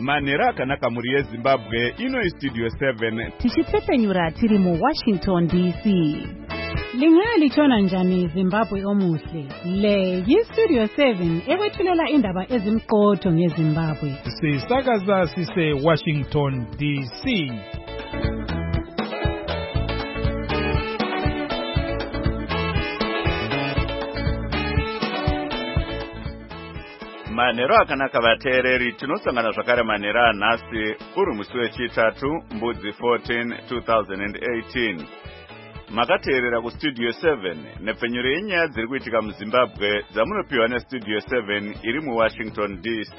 manhero akanaka muri yezimbabwe ino studio 7 tichitsepenyura tiri muWashington DC. Lingalitshona njani Zimbabwe omuhle? Le yiStudio 7 ekwethulela indaba ezimqotho ngeZimbabwe. Sisakaza sise Washington DC. manhero akanaka vateereri, tinosangana zvakare manhero anhasi uri musi wechitatu mbudzi 14 2018. makateerera kustudio 7 nepfenyuro yenyaya dziri kuitika muZimbabwe dzamunopiwa nestudio 7 iri muWashington DC.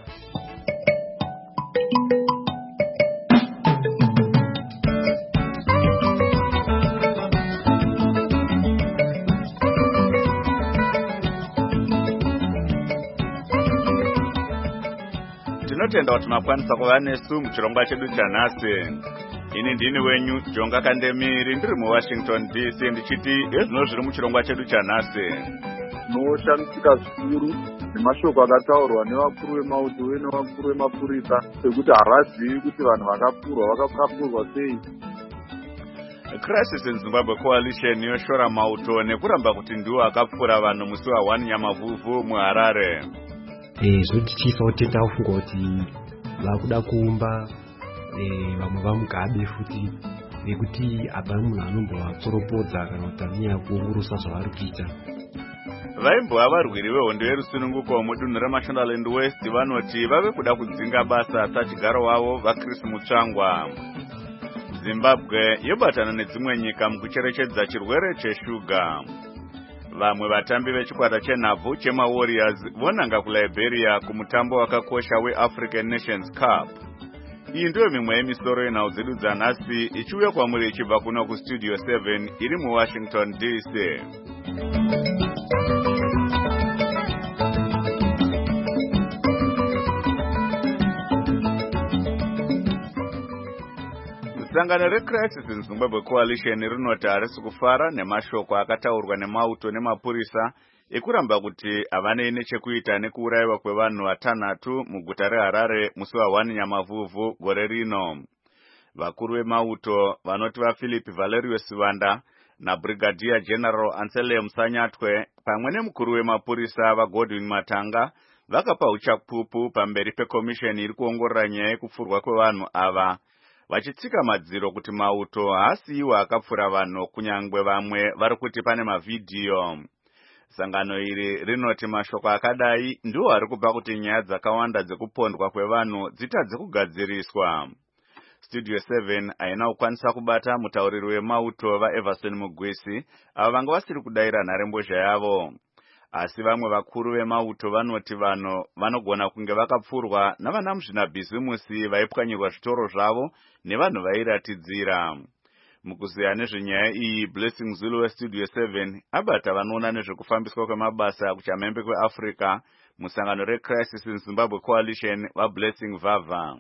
tinotenda kuti makwanisa kuva nesu muchirongwa chedu chanhasi. ini ndini wenyu Jonga Kandemiri ndiri muWashington DC ndichiti ezvino zviri muchirongwa chedu chanhasi. Noshamisika zvikuru nemashoko akataurwa nevakuru vemauto nevakuru vemapurisa sekuti havazivi kuti vanhu vakapurwa vakapurwa sei. Crisis in Zimbabwe Coalition yoshora mauto nekuramba kuti ndiwo akapfura vanhu musi wa1 Nyamavhuvhu muHarare. Zvoti chifa utenda ufunga kuti vakuda kuumba vamwe vamugabe futi nekuti apa munhu anombovapforopodza kana kuti anyaya kuungurusa zvavari kuita. Vaimbova varwiri vehondo yerusununguko mudunhu reMashonaland West vanoti vave kuda kudzinga basa sachigaro wavo vaChris Mutsvangwa. Zimbabwe yobatana nedzimwe nyika mukucherechedza chirwere cheshuga. Vamwe vatambi vechikwata chenhabvu chemaWarriors vonanga kuLiberia kumutambo wakakosha weAfrican Nations Cup. Iyi ndiyo mimwe yemisoro yenhau dzedu dzanhasi ichiuya kwamuri ichibva kuno kustudio 7 iri muWashington DC. Sangano reCrisis in Zimbabwe Coalition rinoti harisi kufara nemashoko akataurwa nemauto nemapurisa ekuramba kuti havanei nechekuita nekuurayiwa kwevanhu vatanhatu muguta reHarare musi wa1 Nyamavhuvhu gore rino. Vakuru vemauto vanoti vaPhilip Valerius Sivanda naBrigadier General Anselm Sanyatwe pamwe nemukuru wemapurisa vaGodwin Matanga vakapa uchapupu pamberi pekomisheni iri kuongorora nyaya yekupfurwa kwevanhu ava, vachitsika madziro kuti mauto haasiyiwo akapfura vanhu kunyangwe vamwe vari kuti pane mavhidhiyo. Sangano iri rinoti mashoko akadai ndiwo ari kupa kuti nyaya dzakawanda dzekupondwa kwevanhu dzitadze kugadziriswa. Studio 7 haina kukwanisa kubata mutauriri wemauto vaEverson Mugwisi ava vanga vasiri kudayira nharembozha yavo. Asi vamwe vakuru vemauto vanoti vanhu vanogona kunge vakapfurwa navana muzvinabhizimusi vaipwanyirwa zvitoro zvavo nevanhu vairatidzira. Mukuziya nezvenyaya iyi, Blessing Zulu weStudio 7 abata vanoona nezvekufambiswa kwemabasa kuchamhembe kweAfrica musangano reCrisis in Zimbabwe Coalition vaBlessing Vava.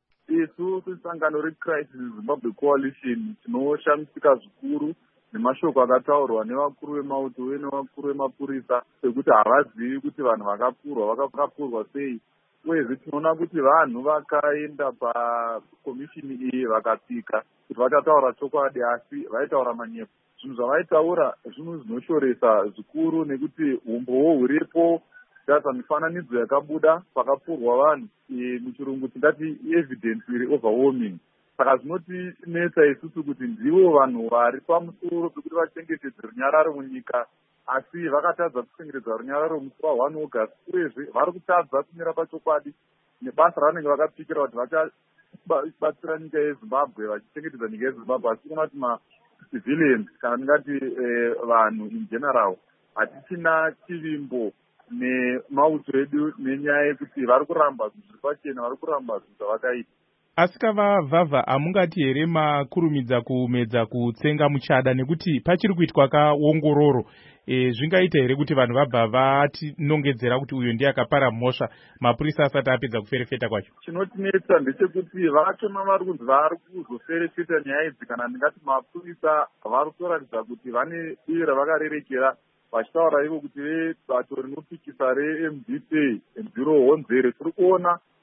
Isu sangano reCrisis in Zimbabwe Coalition tinoshamisika zvikuru nemashoko akataurwa nevakuru vemauto nevakuru vemapurisa sekuti havazivi kuti vanhu vakapurwa sei. Uyezve tinoona kuti vanhu vakaenda pakomishini iyi vakapika kuti vachataura chokwadi asi vaitaura manyepo. Zvinhu zvavaitaura zvinhu zvinoshoresa zvikuru nekuti umbowo huripo data mifananidzo yakabuda pakapurwa vanhu muchirungu tingati evidence iri overwhelming. Saka zvinotinetsa isusu kuti ndivo vanhu vari pamusoro pekuti vachengetedze runyararo munyika asi vakatadza kuchengetedza runyararo musi wa1 August. Uyezve vari kutadza kumira pachokwadi nebasa ravanenge vakapikira kuti vachabatsira nyika yeZimbabwe vachichengetedza nyika yeZimbabwe, asi kuona kuti macivilians kana tingati vanhu in general hatichina chivimbo nemauto edu nenyaya yekuti vari kuramba zvinhu zviri pachena, vari kuramba zvinhu zvavakaita. Asikava Vava, hamungati here makurumidza kumedza kutsenga muchada nekuti pachiri kuitwa kaongororo zvingaita here kuti vanhu vabva vatinongedzera kuti uyu ndiye akapara mhosva mapurisa asati apedza kuferefeta kwacho? Chinotinetsa ndechekuti vachona vari kunzi vari kuzoferefeta nyaya idzi kana ndingati mapurisa vari kutoratidza kuti vane divi ravakarerekera vachitaura ivo kuti vebato rinopikisa reMDC Bhiro Honzere tiri kuona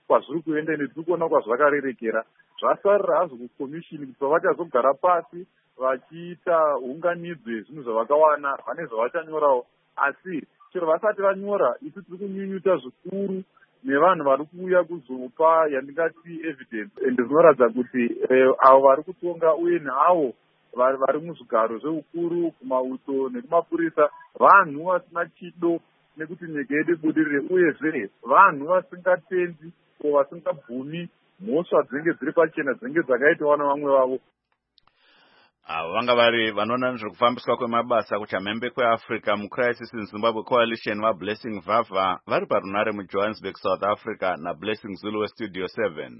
kwazviri kuenda ende tiri kuona kwazvakarerekera. Zvasarira hazvo kukomishini kuti pavachazogara pasi vachiita unganidzo yezvinhu zvavakawana vane zvavachanyorawo, asi chero vasati vanyora isu tiri kunyunyuta zvikuru nevanhu vari kuuya kuzopa yandingati evidence, ende zvinoratidza kuti avo vari kutonga uye neavo vari muzvigaro zveukuru kumauto nekumapurisa vanhu vasina chido nekuti nyika yedu ibudirire, uyezve vanhu vasingatendi o vasingabvumi mhosva dzinenge dziri pachena dzinenge dzakaitwa nevamwe vavo. Avo vanga vari vanoona nezvekufambiswa kwemabasa kuchamhembe kweAfrica muCrisis in Zimbabwe Coalition vaBlessing Vavha vari parunare muJohannesburg, South Africa naBlessing Zulu weStudio 7.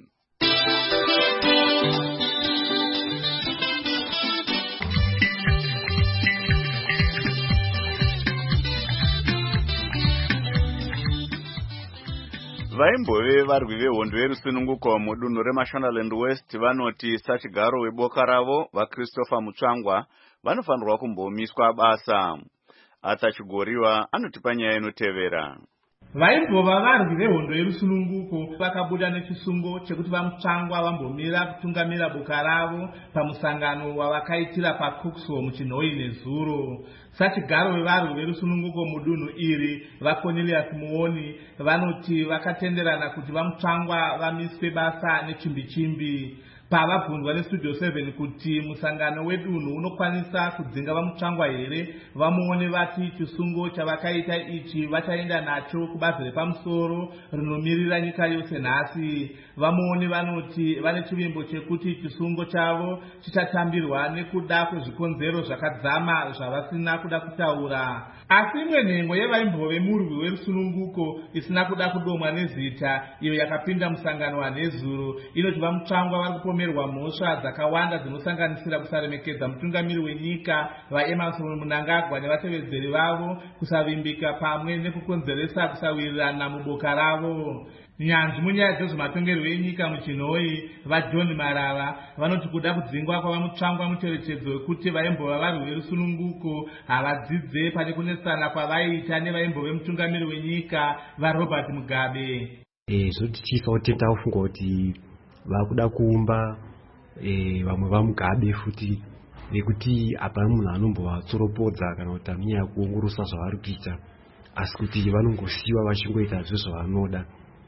Vaimbove varwi vehondo yerusununguko mudunhu reMashonaland West vanoti sachigaro weboka ravo vaChristopher Mutsvangwa vanofanirwa kumbomiswa basa. Atsachigoriwa anotipa nyaya inotevera. Vaimbova varwi vehondo yerusununguko vakabuda nechisungo chekuti vaMutsvangwa vambomira kutungamira boka ravo pamusangano wavakaitira paCookso muChinhoyi nezuro. Sachigaro wevarwi verusununguko mudunhu iri vaCornelius Muoni vanoti vakatenderana kuti vaMutsvangwa vamiswe basa nechimbi-chimbi. Pavabvunzwa neStudio 7 kuti musangano wedunhu unokwanisa kudzinga vaMutsvangwa here, vamuone vati chisungo chavakaita ichi vachaenda nacho kubazi repamusoro rinomirira nyika yose nhasi. Vamuone vanoti vane chivimbo chekuti chisungo chavo chichatambirwa nekuda kwezvikonzero zvakadzama zvavasina kuda kutaura. Asi imwe nhengo yevaimbove murwi werusununguko isina kuda kudomwa nezita iyo yakapinda musangano waNhezuro inoti vaMutsvangwa vari kupomerwa mhosva dzakawanda dzinosanganisira kusaremekedza mutungamiri wenyika vaEmmerson Mnangagwa nevatevedzeri vavo, kusavimbika pamwe nekukonzeresa kusawirirana muboka ravo. Nyanzvi munyaya dzezvematongerwo enyika muChinhoyi vaJohn Marava vanoti kuda kudzingwa kwavaMutsvangwa mucherechedzo wekuti vaimbova varwi verusununguko havadzidze pane kunesana kwavaiita nevaimbove mutungamiri wenyika vaRobert Mugabe. Zvoti chifa utenda ufunga kuti vakuda kuumba vamwe vaMugabe futi nekuti apa munhu anombovatsoropodza kana kuti amiya kuongorosa zvavari kuita, asi kuti vanongosiyiwa vachingoita zvezvavanoda.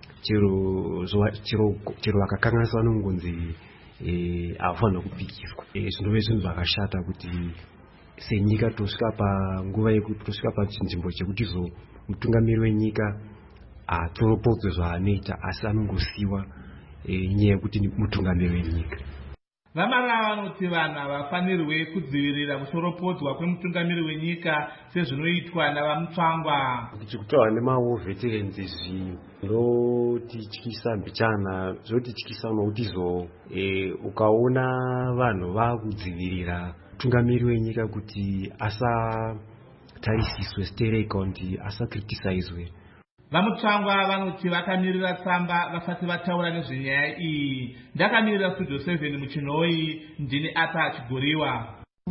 Chero vakakanganisa vanongonzi havafanira kupikiswa. Zvinove zvinhu zvakashata kuti senyika tosvika panguva yekuti tosvika pachinzvimbo chekuti mutungamiri wenyika hatsoropodzwe zvaanoita asi anongosiyiwa nyaya yekuti mutungamiri wenyika. Vamarava vanoti vanhu havafanirwe kudzivirira kusoropodzwa kwemutungamiri wenyika sezvinoitwa navaMutsvangwa. Kutaura nemawo veterans zvinotityisa mbichana, zvotityisa nokuti ukaona vanhu vakudzivirira mutungamiri wenyika kuti asatarisiswe stereotype asakritisizwe. VaMutsvangwa vanoti vakamirira tsamba vasati vataura nezvenyaya iyi. Ndakamirira Studio 7 muChinhoyi, ndini Atsachigoriwa.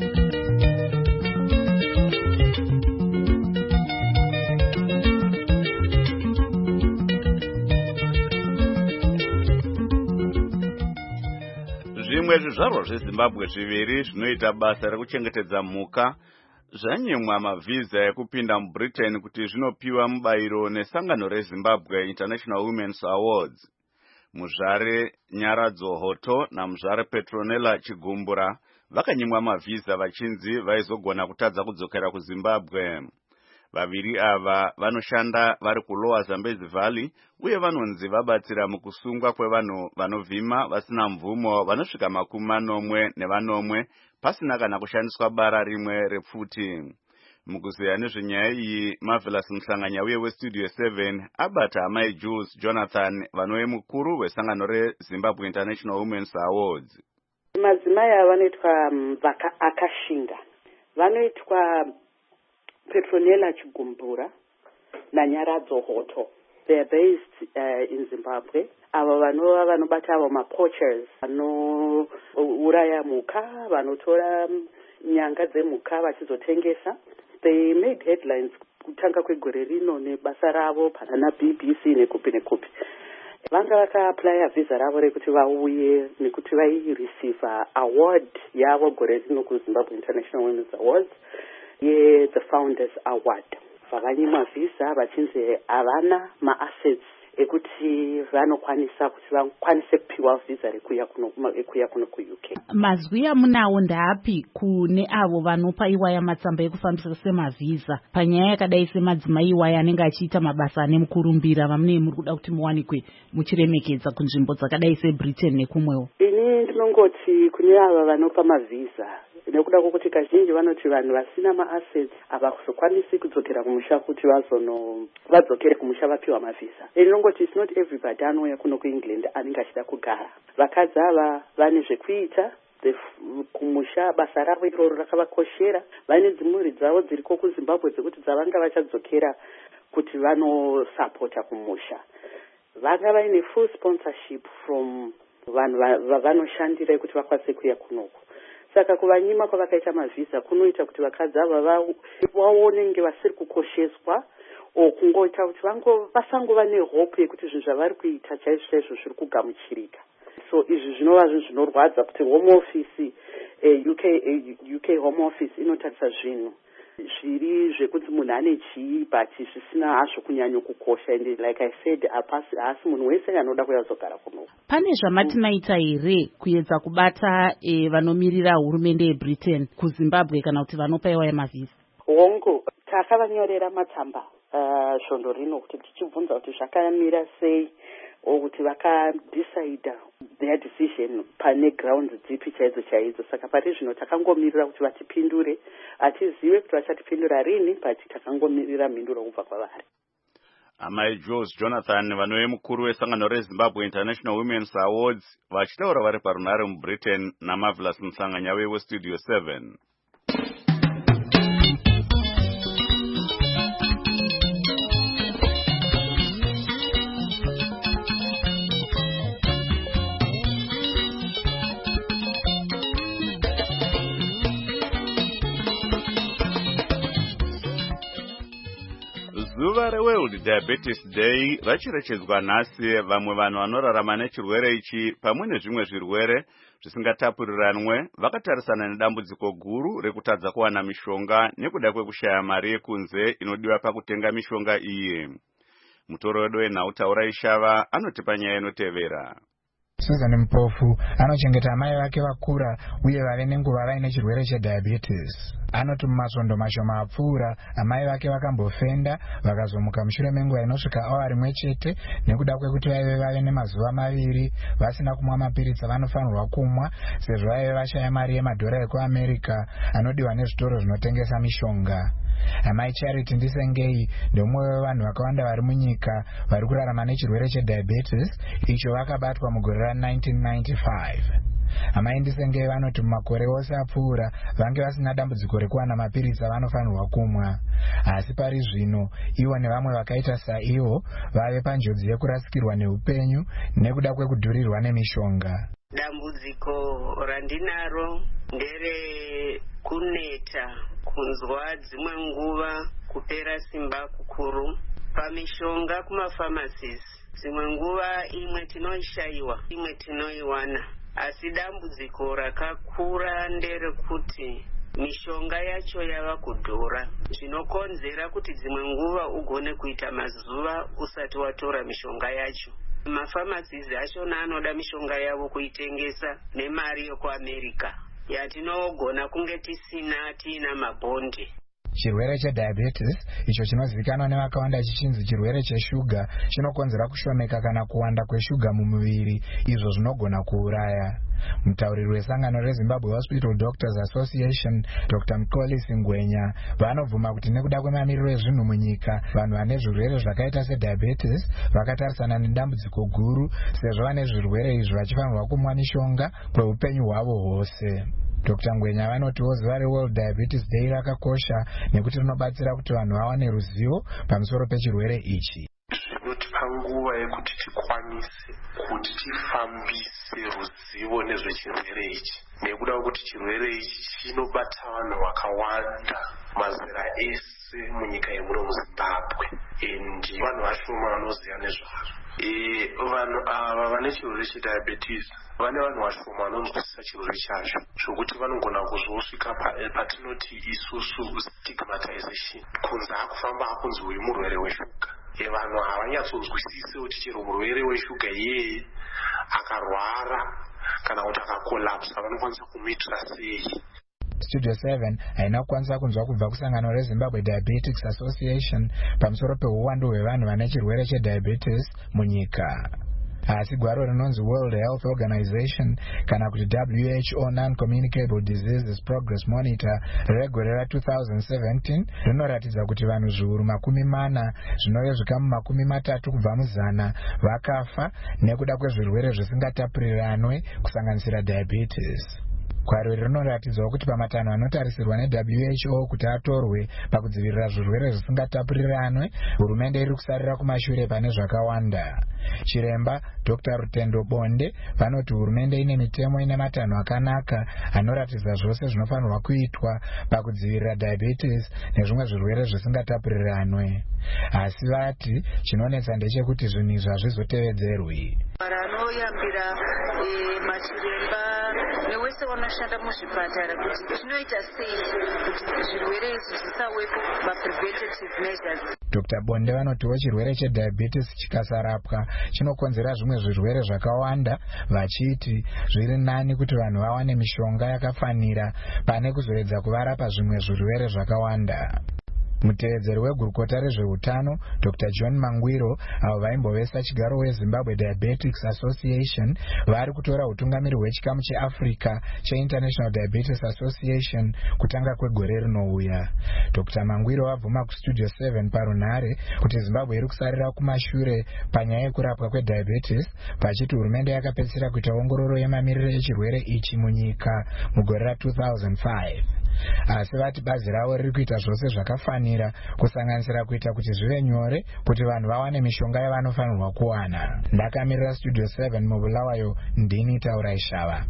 Zvimwe zvizvarwa zveZimbabwe zviviri zvinoita basa rekuchengetedza mhuka zvanyimwa mavhiza ekupinda muBritain kuti zvinopiwa mubayiro nesangano reZimbabwe International Women's Awards. Muzvare Nyaradzo Hoto namuzvare Petronella Chigumbura vakanyimwa mavhiza vachinzi vaizogona kutadza kudzokera kuZimbabwe. Vaviri ava vanoshanda vari kuLower Zambezi Valley uye vanonzi vabatsira mukusungwa kwevanhu vanovhima vasina mvumo vanosvika 40 pasina kana kushandiswa bara rimwe repfuti. Mukuzeya nezvenyaya iyi, Marvelous Mhlanganya uye weStudio 7 abata amai Jules Jonathan vanove mukuru wesangano reZimbabwe International Women's Awards. Madzimai ava vanoitwa akashinga, vanoitwa Petronella Chigumbura naNyaradzo Hoto. They are based in Zimbabwe. Ava vanova vanobata avo mapoachers vanouraya mhuka, vanotora nyanga dzemhuka vachizotengesa. They made headlines kutanga kwegore rino nebasa ravo pana BBC nekupi nekupi. vanga vakaaplya vhisa ravo rekuti vauye nekuti vaireceiva award yavo gore rino kuZimbabwe International Women's Awards the Founders Award. Vakanyimwa vhisa vachinzi havana maassets ekuti vanokwanisa kuti vakwanise kupiwa vhisa rekuya kuno kuUK. Mazwi amunawo ndapi kune avo vanopa iwaya matsamba ekufambisa semavhisa panyaya yakadai semadzimai iwaya anenge achiita mabasa ane mukurumbira vamunei muri kuda kuti muwanikwe muchiremekedza kunzvimbo dzakadai seBritain nekumwewo? Ini ndinongoti kune ava vanopa mavhisa, nekuda kwokuti kazhinji vanoti vanhu vasina maassets havazokwanisi kudzokera kumusha kuti vadzokere kumusha vapiwa mavhisa. Ndinongoti it's not everybody anouya kuno kuEngland anenge achida kugara. Vakadzi ava vane zvekuita kumusha, basa ravo iroro rakavakoshera. Vane dzimhuri dzavo dziriko kuZimbabwe dzekuti dzavanga vachadzokera kuti vanosapota kumusha. Vanga vaine full sponsorship from vanhu vavanoshandira kuti vakwanise kuya kunoko. Saka kuvanyima kwavakaita mavhisa kunoita kuti vakadzi ava vaonenge vasiri kukosheswa kungoita kuti vasangova nehope yekuti zvinhu zvavari kuita chaizvo zviri kugamuchirika. So izvi zvinova zvinhu zvinorwadza kuti Home Office UK Home Office inotarisa zvinhu zviri zvekuti munhu ane chii but zvisina hazvo kunyanya kukosha, and like I said haasi munhu wese anoda kuyazogara kuno. Pane zvamati maita here kuedza kubata vanomirira hurumende yeBritain kuZimbabwe kana kuti vanopa iwaya mavhisa? Hongu, takavanyorera matsamba svondo rino kuti tichibvunza kuti zvakamira sei kuti vakadecide their decision pane grounds dzipi chaidzo. Saka pari zvino takangomirira kuti vatipindure. Hatizive kuti vachatipindura rini, but takangomirira mhinduro kubva kwavari. Amai Jules Jonathan, vanove mukuru wesangano reZimbabwe International Women's Awards, vachitaura vari parunhare muBritain naMarvelous Musanganya weStudio 7. Zuva reWorld Diabetes Day racherechedzwa nhasi. Vamwe vanhu vanorarama nechirwere ichi pamwe nezvimwe zvirwere zvisingatapuriranwe vakatarisana nedambudziko guru rekutadza kuwana mishonga nekuda kwekushaya mari yekunze inodiwa pakutenga mishonga iyi. Mutoro wedu wenhau Ishava anotipa nyaya inotevera. Susan Mpofu anochengeta amai vake vakura uye vave nenguva vaine chirwere chediabetes. Anoti mumasvondo mashoma apfuura amai vake vakambofenda vakazomuka mushure menguva inosvika awari rimwe chete nekuda kwekuti vave nemazuva maviri vasina kumwa mapiritsi avanofanirwa kumwa sezvo vaive vashaya mari yemadhora ekuAmerica anodiwa nezvitoro zvinotengesa mishonga. Amai Charity Ndisengei ndomwe wevanhu vakawanda vari munyika vari kurarama nechirwere chediabetes icho vakabatwa mugore ra1995. Amai Ndisengei vanoti mumakore ose apfuura vange vasina dambudziko rekuwana mapiritsi avanofanirwa kumwa, asi pari zvino ivo nevamwe vakaita saivo vave panjodzi yekurasikirwa neupenyu nekuda kwekudhurirwa nemishonga. Dambudziko randinaro ndere kuneta, kunzwa dzimwe nguva kupera simba kukuru pamishonga kumafamasizi. Dzimwe nguva imwe tinoishayiwa imwe tinoiwana, asi dambudziko rakakura nderekuti mishonga yacho yava kudhura, zvinokonzera kuti dzimwe nguva ugone kuita mazuva usati watora mishonga yacho. Mafamasizi achona anoda mishonga yavo kuitengesa nemari yekuAmerica yatinogona kunge tiina mabhondi. Chirwere chediabetes icho chinozivikanwa nevakawanda chichinzi chirwere cheshuga chinokonzera kushomeka kana kuwanda kweshuga mumuviri, izvo zvinogona kuuraya. Mutauriri wesangano reZimbabwe Hospital Doctors Association Dr. Mkolisi Ngwenya vanobvuma kuti nekuda kwemamiriro ezvinhu munyika vanhu vane zvirwere zvakaita sediabetes vakatarisana nedambudziko guru sezvo vane zvirwere izvi vachifanirwa kumwa mishonga kweupenyu hwavo hwose. Dr. Ngwenya vanotiwo zuva reWorld Diabetes Day rakakosha nekuti rinobatsira kuti vanhu vawane ruzivo pamusoro pechirwere ichi. Zvinotipa nguva yekuti tikwanise kuti tifambise ruzivo nezvechirwere ichi, nekuda kwekuti chirwere ichi chinobata vanhu vakawanda mazera ese munyika yemuno muZimbabwe and vanhu vashoma vanoziva nezvazvo. Vanhu ava vane chirwere chediabetes vane vanhu vashoma vanonzwisisa chirwere chacho zvokuti vanogona kuzosvika patinoti isusu stigmatization, kunzi akufamba akunzi uyu murwere weshuga. Vanhu havanyatsonzwisise kuti chero murwere weshuga iyeye akarwara kana kuti akakolapsa vanokwanisa kumuitira sei. Studio 7 haina kukwanisa kunzwa kubva kusangano reZimbabwe Diabetics Association pamusoro peuwandu hwevanhu vane chirwere chediabetes munyika. Asi gwaro rinonzi World Health Organization kana kuti WHO Non-Communicable Diseases Progress Monitor regore ra2017 rinoratidza kuti vanhu zviuru 40 zvinove zvikamu 30 kubva muzana vakafa nekuda kwezvirwere zvisingatapurirwanwe kusanganisira diabetes. Gwaro rinoratidzawo kuti pamatanho anotarisirwa neWHO kuti atorwe pakudzivirira zvirwere zvisingatapurirwanwe, hurumende iri kusarira kumashure pane zvakawanda. Chiremba Dr. Rutendo Bonde vanoti hurumende ine mitemo ine matanho akanaka anoratidza zvose zvinofanirwa kuitwa pakudzivirira diabetes nezvimwe zvirwere zvisingatapurirwanwe. Asi vati chinonetsa ndechekuti zvinhu izvi hazvizotevedzerwi. Anoyambira machiremba newese vanoshanda muzvipatara kuti zvinoita sei kuti zvirwere izvi zvisawepo ma-preventative measures. Dr. Bonde vanotiwo chirwere chediabetes chikasarapwa chinokonzera zvimwe zvirwere zvakawanda, vachiti zviri nani kuti vanhu vawane mishonga yakafanira pane kuzoedza kuvarapa zvimwe zvirwere zvakawanda. Mutevedzeri wegurukota rezveutano Dr. John Mangwiro avo vaimbovesa chigaro weZimbabwe Diabetics Association vari kutora utungamiri hwechikamu cheAfrica cheInternational Diabetes Association kutanga kwegore rinouya. Dr. Mangwiro vabvuma kuStudio 7 parunhare kuti Zimbabwe iri kusarira kumashure panyaya yekurapwa kwediabetes, pachiti hurumende yakapedzisira kuita ongororo yemamiriro echirwere ichi munyika mugore ra2005. Asi vati bazi ravo riri kuita zvose zvakafanira kusanganisira kuita kuti zvive nyore kuti vanhu vawane mishonga yavanofanirwa kuwana. Ndakamirira Studio 7 mubulawayo, ndini Taurai Shava.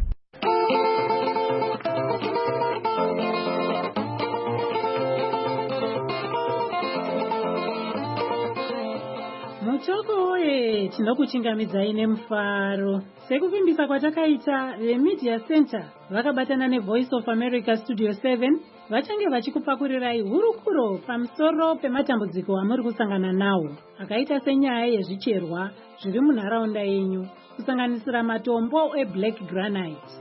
Mutoko we tinokuchingamidzai nemufaro. Sekuvimbisa kwatakaita, veMedia Center vakabatana neVoice of America Studio 7 vachange vachikupakurirai hurukuro pamusoro pematambudziko amuri kusangana nawo akaita senyaya yezvicherwa zviri munharaunda yenyu kusanganisira matombo eBlack Granite.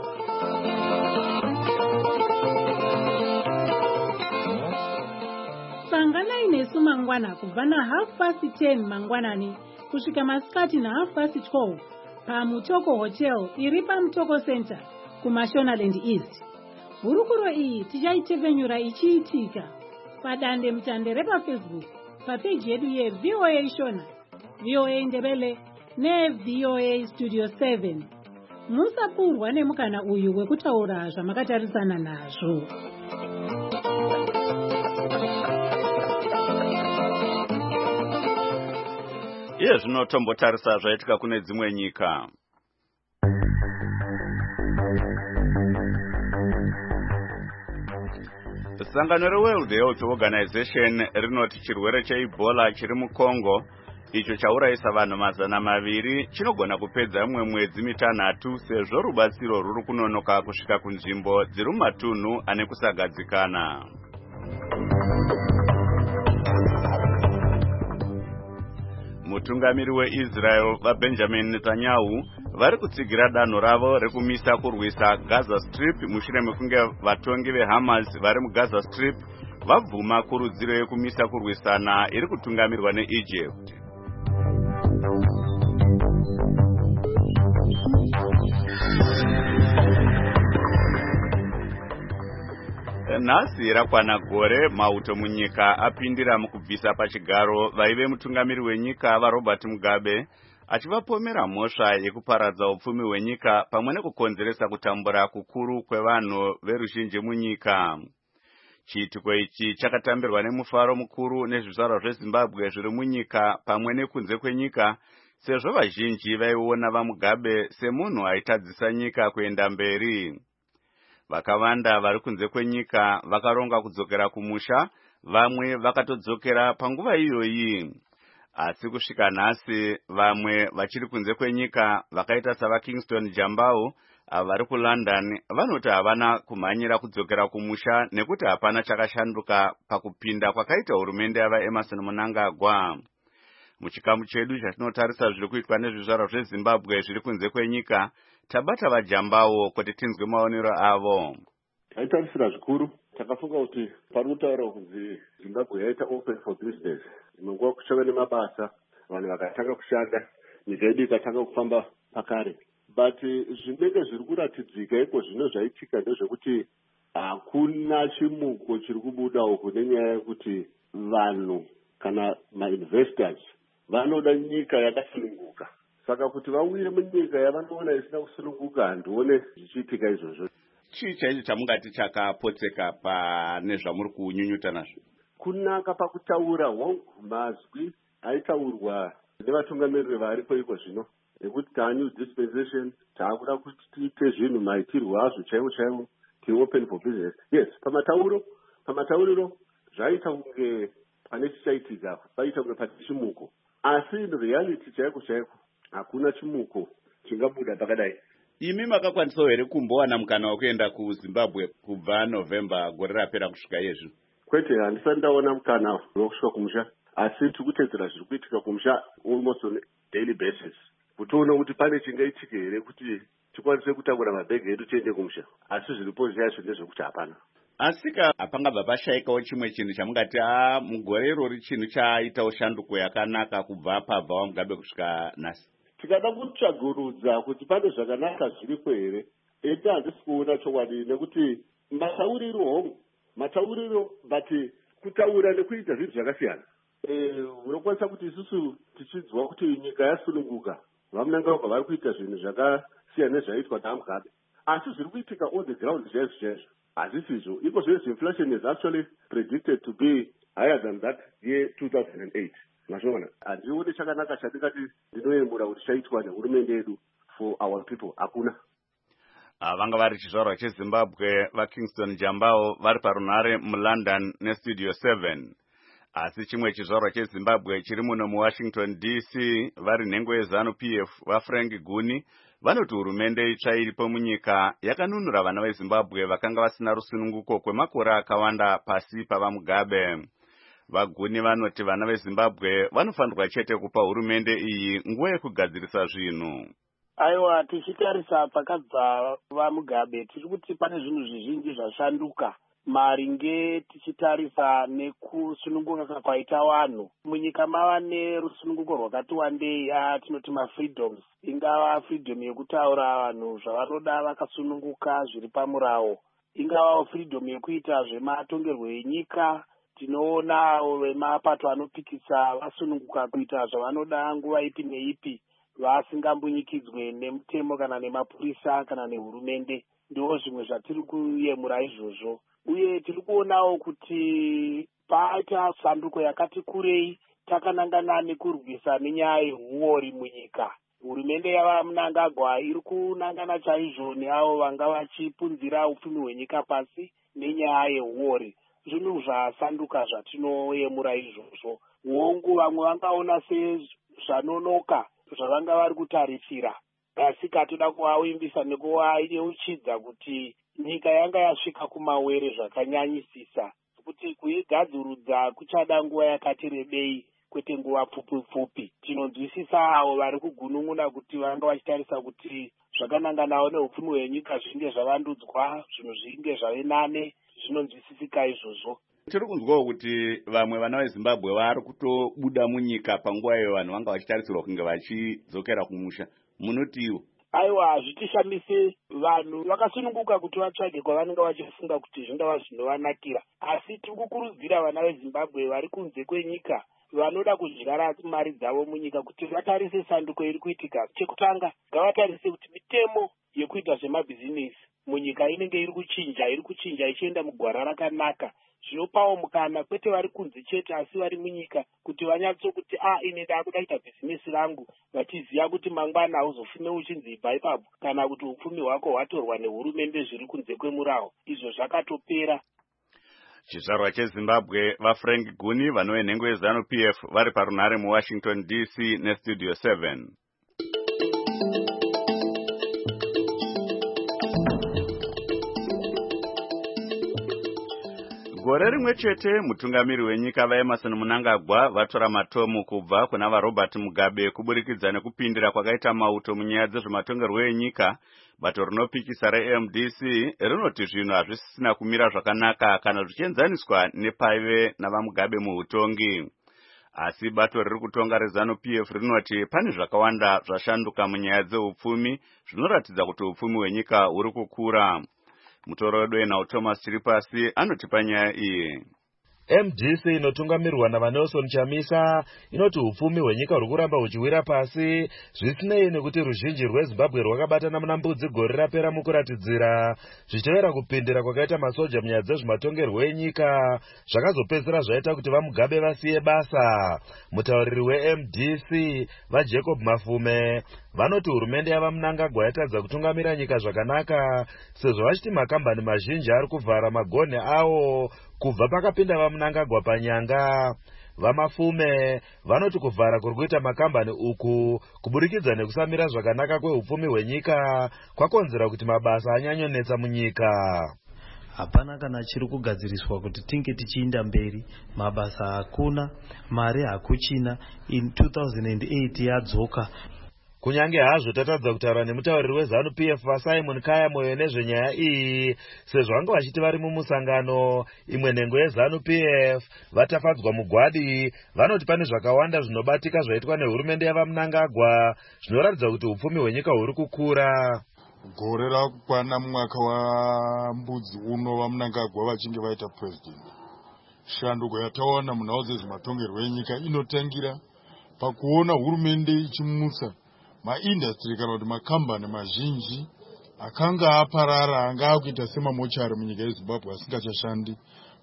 Sanganai nesu mangwana kubva na10:30 mangwanani kusvika masikati na12:30 paMutoko Hotel iri paMutoko Center kuMashonaland East. Hurukuro iyi tichaitevenyura ichiitika padande mutande repaFacebook papeji yedu yeVOA Shona, VOA Ndebele neVOA Studio 7. Musapurwa nemukana uyu wekutaura zvamakatarisana nazvo. Iye zvinotombotarisa zvaitika kune dzimwe nyika. Sangano reWorld Health Organization rinoti chirwere cheEbola chiri muCongo icho chaurayisa vanhu 200 chinogona kupedza mwedzi 3 sezvo rubatsiro ruri kunonoka kusvika kunzvimbo dziri mumatunhu ane kusagadzikana. Mutungamiri weIsrael vaBenjamin Netanyahu vari kutsigira danho ravo rekumisa kurwisa Gaza Strip mushure mekunge vatongi veHamas vari muGaza Strip vabvuma kurudziro yekumisa kurwisana iri kutungamirwa neEgypt. Nhasi rakwana gore mauto munyika apindira mukubvisa pachigaro vaive mutungamiri wenyika vaRobert Mugabe achivapomera mhosva yekuparadza upfumi hwenyika pamwe nekukonzeresa kutambura kukuru kwevanhu veruzhinji munyika. Chiitiko ichi chakatambirwa nemufaro mukuru nezvizvarwa zveZimbabwe zviri munyika pamwe nekunze kwenyika sezvo vazhinji vaiona vaMugabe semunhu aitadzisa nyika kuenda mberi. vakawanda vari kunze kwenyika vakaronga kudzokera kumusha, vamwe vakatodzokera panguva iyoyi. Asi kusvika nhasi vamwe vachiri kunze kwenyika vakaita savaKingston Jambao vari kuLondon vanoti havana kumhanyira kudzokera kumusha nekuti hapana chakashanduka pakupinda kwakaita hurumende yavaEmerson Mnangagwa. Muchikamu chedu chatinotarisa zviri kuitwa nezvizvarwa zveZimbabwe zviri kunze kwenyika, tabata vaJambao kuti tinzwe maonero avo. Taitarisira zvikuru, takafunga kuti pari kutaura kunzi Zimbabwe yaita open for business. Munguva kuchava nemabasa, vanhu vakatanga kushanda, nyika yedu ikatanga kufamba pakare. But zvinenge zviri kuratidzika iko zvino zvaitika ndezvekuti hakuna chimuko chiri kubuda uku nenyaya yekuti vanhu kana ma-investors vanoda nyika yakasununguka. Saka kuti vauye munyika yavanoona isina kusununguka handione zvichiitika izvozvo. Chii chaicho chamungati chakapotseka pane zvamuri kunyunyuta nazvo? Kunaka pakutaura hongu mazwi aitaurwa nevatungamiriri varipo iko zvino, nekuti new dispensation taakuda kuti tiite zvinhu maitirwo azvo chaivo chaivo, open for business. Yes, pamatauriro zvaita kunge pane chichaitika, paita kunge pane chimuko, asi in reality chaiko chaiko hakuna chimuko chingabuda pakadai. Imi makakwanisawo here kumbowana mukana wekuenda kuZimbabwe kubva November gore rapera kusvika izvi? Kwete, handisati ndaona mukana wekusvika kumusha, asi tiri kutedzera zviri kuitika kumusha almost on a daily basis, kuti tione kuti pane chingaitika here kuti tikwanise kutakura mabhegi edu tiende kumusha, asi zviripo zvaizvo ndezvekuti hapana. Asika hapangabva pashaikawo chimwe chinhu chamungati mugore irori chinhu chaaitawo shanduko yakanaka kubva pabva waMugabe kusvika nhasi? Tikada kutsvagurudza kuti pane zvakanaka zviripo here, eti handisi kuona chokwadi, nekuti matauriro but kutaura nekuita zvinhu zvakasiyana. Unokwanisa kuti isusu tichidzwa kuti nyika yasununguka, vaMnangagwa vari kuita zvinhu zvakasiyana nezvaitwa naMugabe, asi zviri kuitika on the ground chaizvo hazisizvo. Iko zvese inflation is actually predicted to be higher than that year 2008. Mazvona, handione chakanaka chatingati ndinoyemura kuti chaitwa nehurumende yedu for our people, hakuna. Vanga vari chizvarwa cheZimbabwe vaKingston Jambao vari parunhare muLondon neStudio 7. Asi chimwe chizvarwa cheZimbabwe chiri muno muWashington DC vari nhengo yeZANU-PF vaFrank Guni vanoti hurumende itsva iripo munyika yakanunura vana veZimbabwe vakanga vasina rusununguko kwemakore akawanda pasi pavaMugabe. Vaguni vanoti vana veZimbabwe vanofanirwa chete kupa hurumende iyi nguva yekugadzirisa zvinhu. Aiwa, tichitarisa pakabva vaMugabe tiri kuti pane zvinhu zvizhinji zvashanduka maringe tichitarisa nekusununguka kwaita vanhu. Munyika mava nerusununguko rwakati wandei, tinoti mafreedoms, ingava freedom yekutaura vanhu zvavanoda vakasununguka zviri pamurawo, ingava freedom yekuita zvematongerwo enyika. Tinoona vemapato anopikisa vasununguka kuita zvavanoda nguva ipi neipi vasingambunyikidzwe nemutemo kana nemapurisa kana nehurumende. Ndiwo zvimwe zvatiri kuyemura izvozvo. Uye tiri kuonawo kuti paita sanduko yakati kurei takanangana nekurwisa nenyaya yehuori munyika. Hurumende yavaMnangagwa iri kunangana chaizvo neavo vanga vachipunzira upfumi hwenyika pasi nenyaya yehuori. Zvinhu zvasanduka zvatinoyemura izvozvo. Hongu vamwe vangaona sezvanonoka zvavanga vari kutarisira, asi katoda kuvavimbisa nekuvayeuchidza kuti nyika yanga yasvika kumawere zvakanyanyisisa, kuti kuigadzurudza kuchada nguva yakati rebei kwete nguva pfupi. Tinonzwisisa avo vari kugunun'una kuti vanga vachitarisa kuti zvakananganawo neupfumi hwenyika zvinge zvavandudzwa, zvinhu zvinge zvave nane, zvinonzwisisika izvozvo. Tiri kunzwawo kuti vamwe vana veZimbabwe vari kutobuda munyika panguva iyo vanhu vanga vachitarisirwa kunge vachidzokera kumusha. Munotiwo? Aiwa, hazvitishamisi. Vanhu vakasununguka kuti vatsvage kwavanenge vachifunga kuti zvingava zvinovanakira, asi tiri kukurudzira vana veZimbabwe vari kunze kwenyika vanoda kudyara mari dzavo munyika kuti vatarise sanduko iri kuitika. Chekutanga, ngavatarise kuti mitemo yekuita zvemabhizinesi munyika inenge iri kuchinja ichienda mugwara rakanaka. Zvinopawo mukana kwete vari kunze chete asi vari munyika kuti vanyatsokuti ine ndakuda kuita bhizinesi rangu, vachiziva kuti mangwana hauzofume uchinzi ibva ipapo kana kuti upfumi hwako hwatorwa nehurumende zviri kunze kwemurawo. Izvo zvakatopera. Chizvarwa cheZimbabwe vaFrank Guni vanwenhengo yeZanu PF vari parunhare muWashington DC neStudio 7. Gore rimwe chete mutungamiri wenyika vaEmerson Mnangagwa vatora matomu kubva kuna vaRobert Mugabe kuburikidza nekupindira kwakaita mauto munyaya dzezvematongerwo enyika. Bato rinopikisa reMDC rinoti zvinhu hazvisina kumira zvakanaka kana zvichienzaniswa nepaive navaMugabe muhutongi. Asi bato riri kutonga reZanu PF rinoti pane zvakawanda zvashanduka munyaya dzeupfumi zvinoratidza kuti upfumi hwenyika huri kukura. Mutoro wedu Thomas Chiripasi anotipa nyaya iyi. MDC inotungamirwa naVanelson Chamisa inoti upfumi hwenyika huri kuramba huchiwira pasi zvisinei nekuti ruzhinji rweZimbabwe rwakabatana muna mbudzi gore rapera mukuratidzira zvichitevera kupindira kwakaita masoja munyaya dzezvematongerwo enyika zvakazopedzisira zvaita kuti vaMugabe vasiye basa. Mutauriri weMDC vaJacob Mafume vanoti hurumende yavaMnangagwa yatadza kutungamira nyika zvakanaka sezvo vachiti makambani mazhinji ari kuvhara magonhi awo kubva pakapinda vaMnangagwa panyanga. VaMafume vanoti kuvhara kuri kuita makambani uku kuburikidza nekusamira zvakanaka kweupfumi hwenyika kwakonzera kuti mabasa anyanyonetsa munyika. Hapana kana chiri kugadziriswa kuti tinge tichiinda mberi, mabasa hakuna, mari hakuchina. In 2008 yadzoka. Kunyange hazvo tatadza kutaura nemutauriri weZanu PF vaSimon Kaya moyo nezvenyaya iyi sezvo vanga vachiti vari mumusangano. Imwe nhengo yeZanu PF vatafadzwa mugwadi vanoti pane zvakawanda zvinobatika zvaitwa nehurumende yavaMnangagwa zvinoratidza kuti upfumi hwenyika huri kukura. Gore rakukwana mwaka wambudzi uno vaMnangagwa vachinge vaita president. Shanduko yataona munhau dzezvematongerwo enyika inotangira pakuona hurumende ichimutsa maindastri kana kuti makambani mazhinji akanga aparara anga akuita semamochari munyika yeZimbabwe asingachashandi.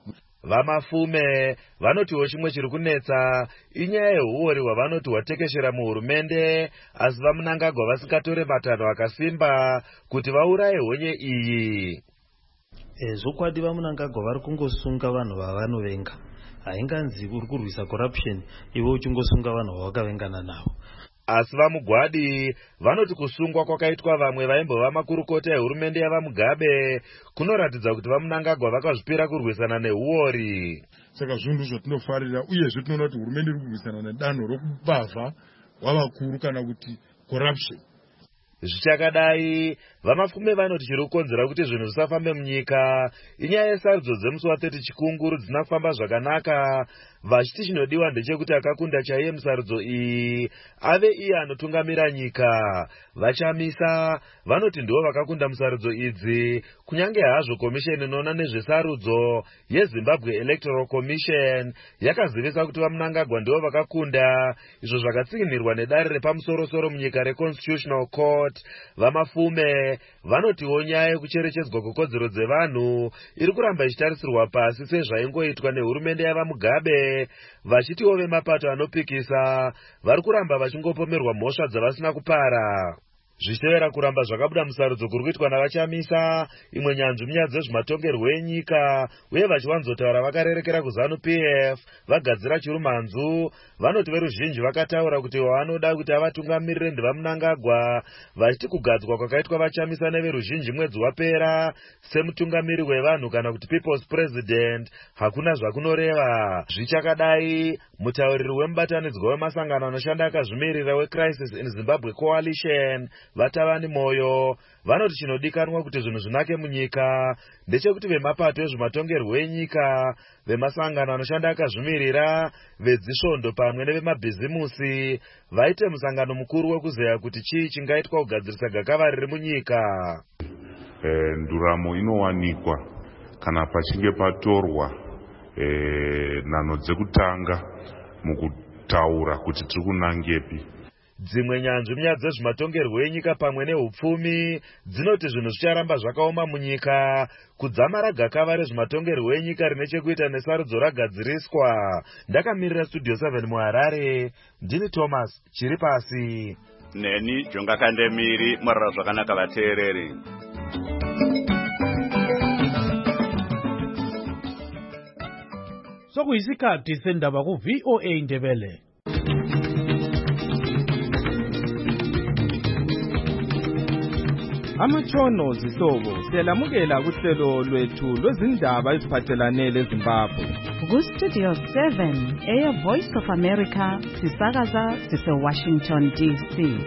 VaMafume vanotiwo chimwe chiri kunetsa inyaya yehuori hwavanoti hwatekeshera muhurumende asi vaMnangagwa vasingatore matanho akasimba kuti vauraye honye iyi. Zvokwadi vaMnangagwa vari kungosunga vanhu vavanovenga. Hainganzi uri kurwisa corruption iwe uchingosunga vanhu vavakavengana navo. Asi vaMugwadi vanoti kusungwa kwakaitwa vamwe vaimbova makurukota ehurumende yavaMugabe kunoratidza kuti vaMnangagwa vakazvipira kurwisana nehuori. Saka zvinhu zvatinofarira uyezve tinoona kuti hurumende iri kurwisana nedanho rokubavha wavakuru kana kuti corruption. Zvichakadai vaMafume vanoti chiri kukonzera kuti zvinhu zvisafambe munyika inyaya yesarudzo dzemusi wa30 Chikunguru dzisina kufamba zvakanaka, vachiti chinodiwa ndechekuti akakunda chaiye musarudzo iyi ave iye anotungamira nyika. VaChamisa vanoti ndivo vakakunda musarudzo idzi kunyange hazvo komisheni inoona nezvesarudzo yeZimbabwe Electoral Commission yakazivisa kuti vaMnangagwa ndivo vakakunda, izvo zvakatsikinirwa nedare repamusoro-soro munyika reConstitutional Court. VaMafume vanotiwo nyaya yekucherechedzwa kwekodzero dzevanhu iri kuramba ichitarisirwa pasi sezvaingoitwa nehurumende yavaMugabe, vachitiwo vemapato anopikisa vari kuramba vachingopomerwa mhosva dzavasina kupara. Zvichitevera kuramba zvakabuda musarudzo kuri kuitwa navaChamisa, imwe nyanzvi munyaya dzezvematongerwo enyika uye vachiwanzotaura vakarerekera kuZanu PF vagadzira chirumanzu, vanoti veruzhinji vakataura kuti vanoda kuti avatungamirire ndevaMnangagwa, vachiti kugadzwa kwakaitwa vaChamisa neveruzhinji mwedzi wapera semutungamiri wevanhu kana kuti people's president hakuna zvakunoreva. Zvichakadai mutauriri wemubatanidzwa wemasangano anoshanda akazvimirira weCrisis in Zimbabwe Coalition Vatavani Moyo vanoti chinodikanwa kuti zvinhu zvinake munyika ndechekuti vemapato ezvematongerwo enyika, vemasangano anoshanda akazvimirira, vedzisvondo pamwe nevemabhizimusi vaite musangano mukuru wekuzeya kuti chii chingaitwa kugadzirisa gakava riri munyika. Nduramo inowanikwa kana pachinge patorwa nhano dzekutanga mukutaura kuti tiri kunangepi. dzimwe nyanzvi munyaya dzezvematongerwo enyika pamwe neupfumi dzinoti zvinhu zvicharamba zvakaoma munyika kudzamara gakava rezvematongerwo enyika rine chekuita nesarudzo ragadziriswa. Ndakamirira Studio 7 muHarare, ndini Thomas chiri pasi. Neni Jonga Kandemiri, murara zvakanaka vateereri. Sokuyisikhathi sendaba ku VOA Ndebele. Amatshono zihlobo siyalamukela kuhlelo lwethu lwezindaba eziphathelane leZimbabwe. Ku-Studio 7 Air Voice of America sisakaza sise-Washington DC.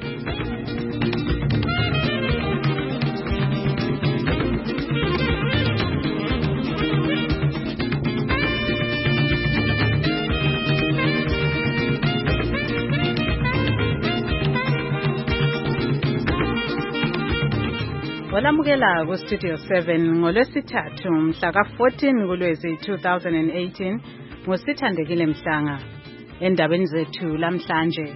Olamukela ku-Studio 7 ngolwesithathu mhla ka-14 kuLwezi 2018 ngosithandekile Mhlanga. Endabeni zethu lamhlanje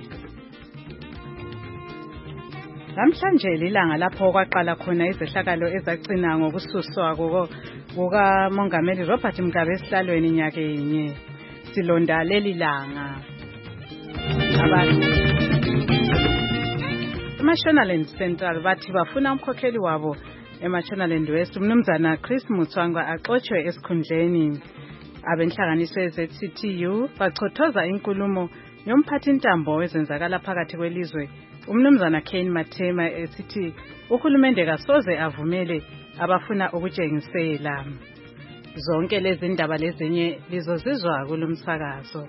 lilanga lapho kwaqala khona izehlakalo ezagcina ngokususwa kukaMongameli Robert Mugabe esihlalweni nyakenye. Silonda leli langa. eMashonaland Central bathi bafuna umkhokheli wabo eMashonaland West umnumzana Chris Mutswangwa axoshwe esikhundleni. Abenhlanganiso yeZCTU bachothoza inkulumo yomphathintambo ezenzakala phakathi kwelizwe umnumzana Kane Mathema esithi uhulumende kasoze avumele abafuna ukutshengisela. Zonke lezi ndaba lezinye lizozizwa kulomsakazo.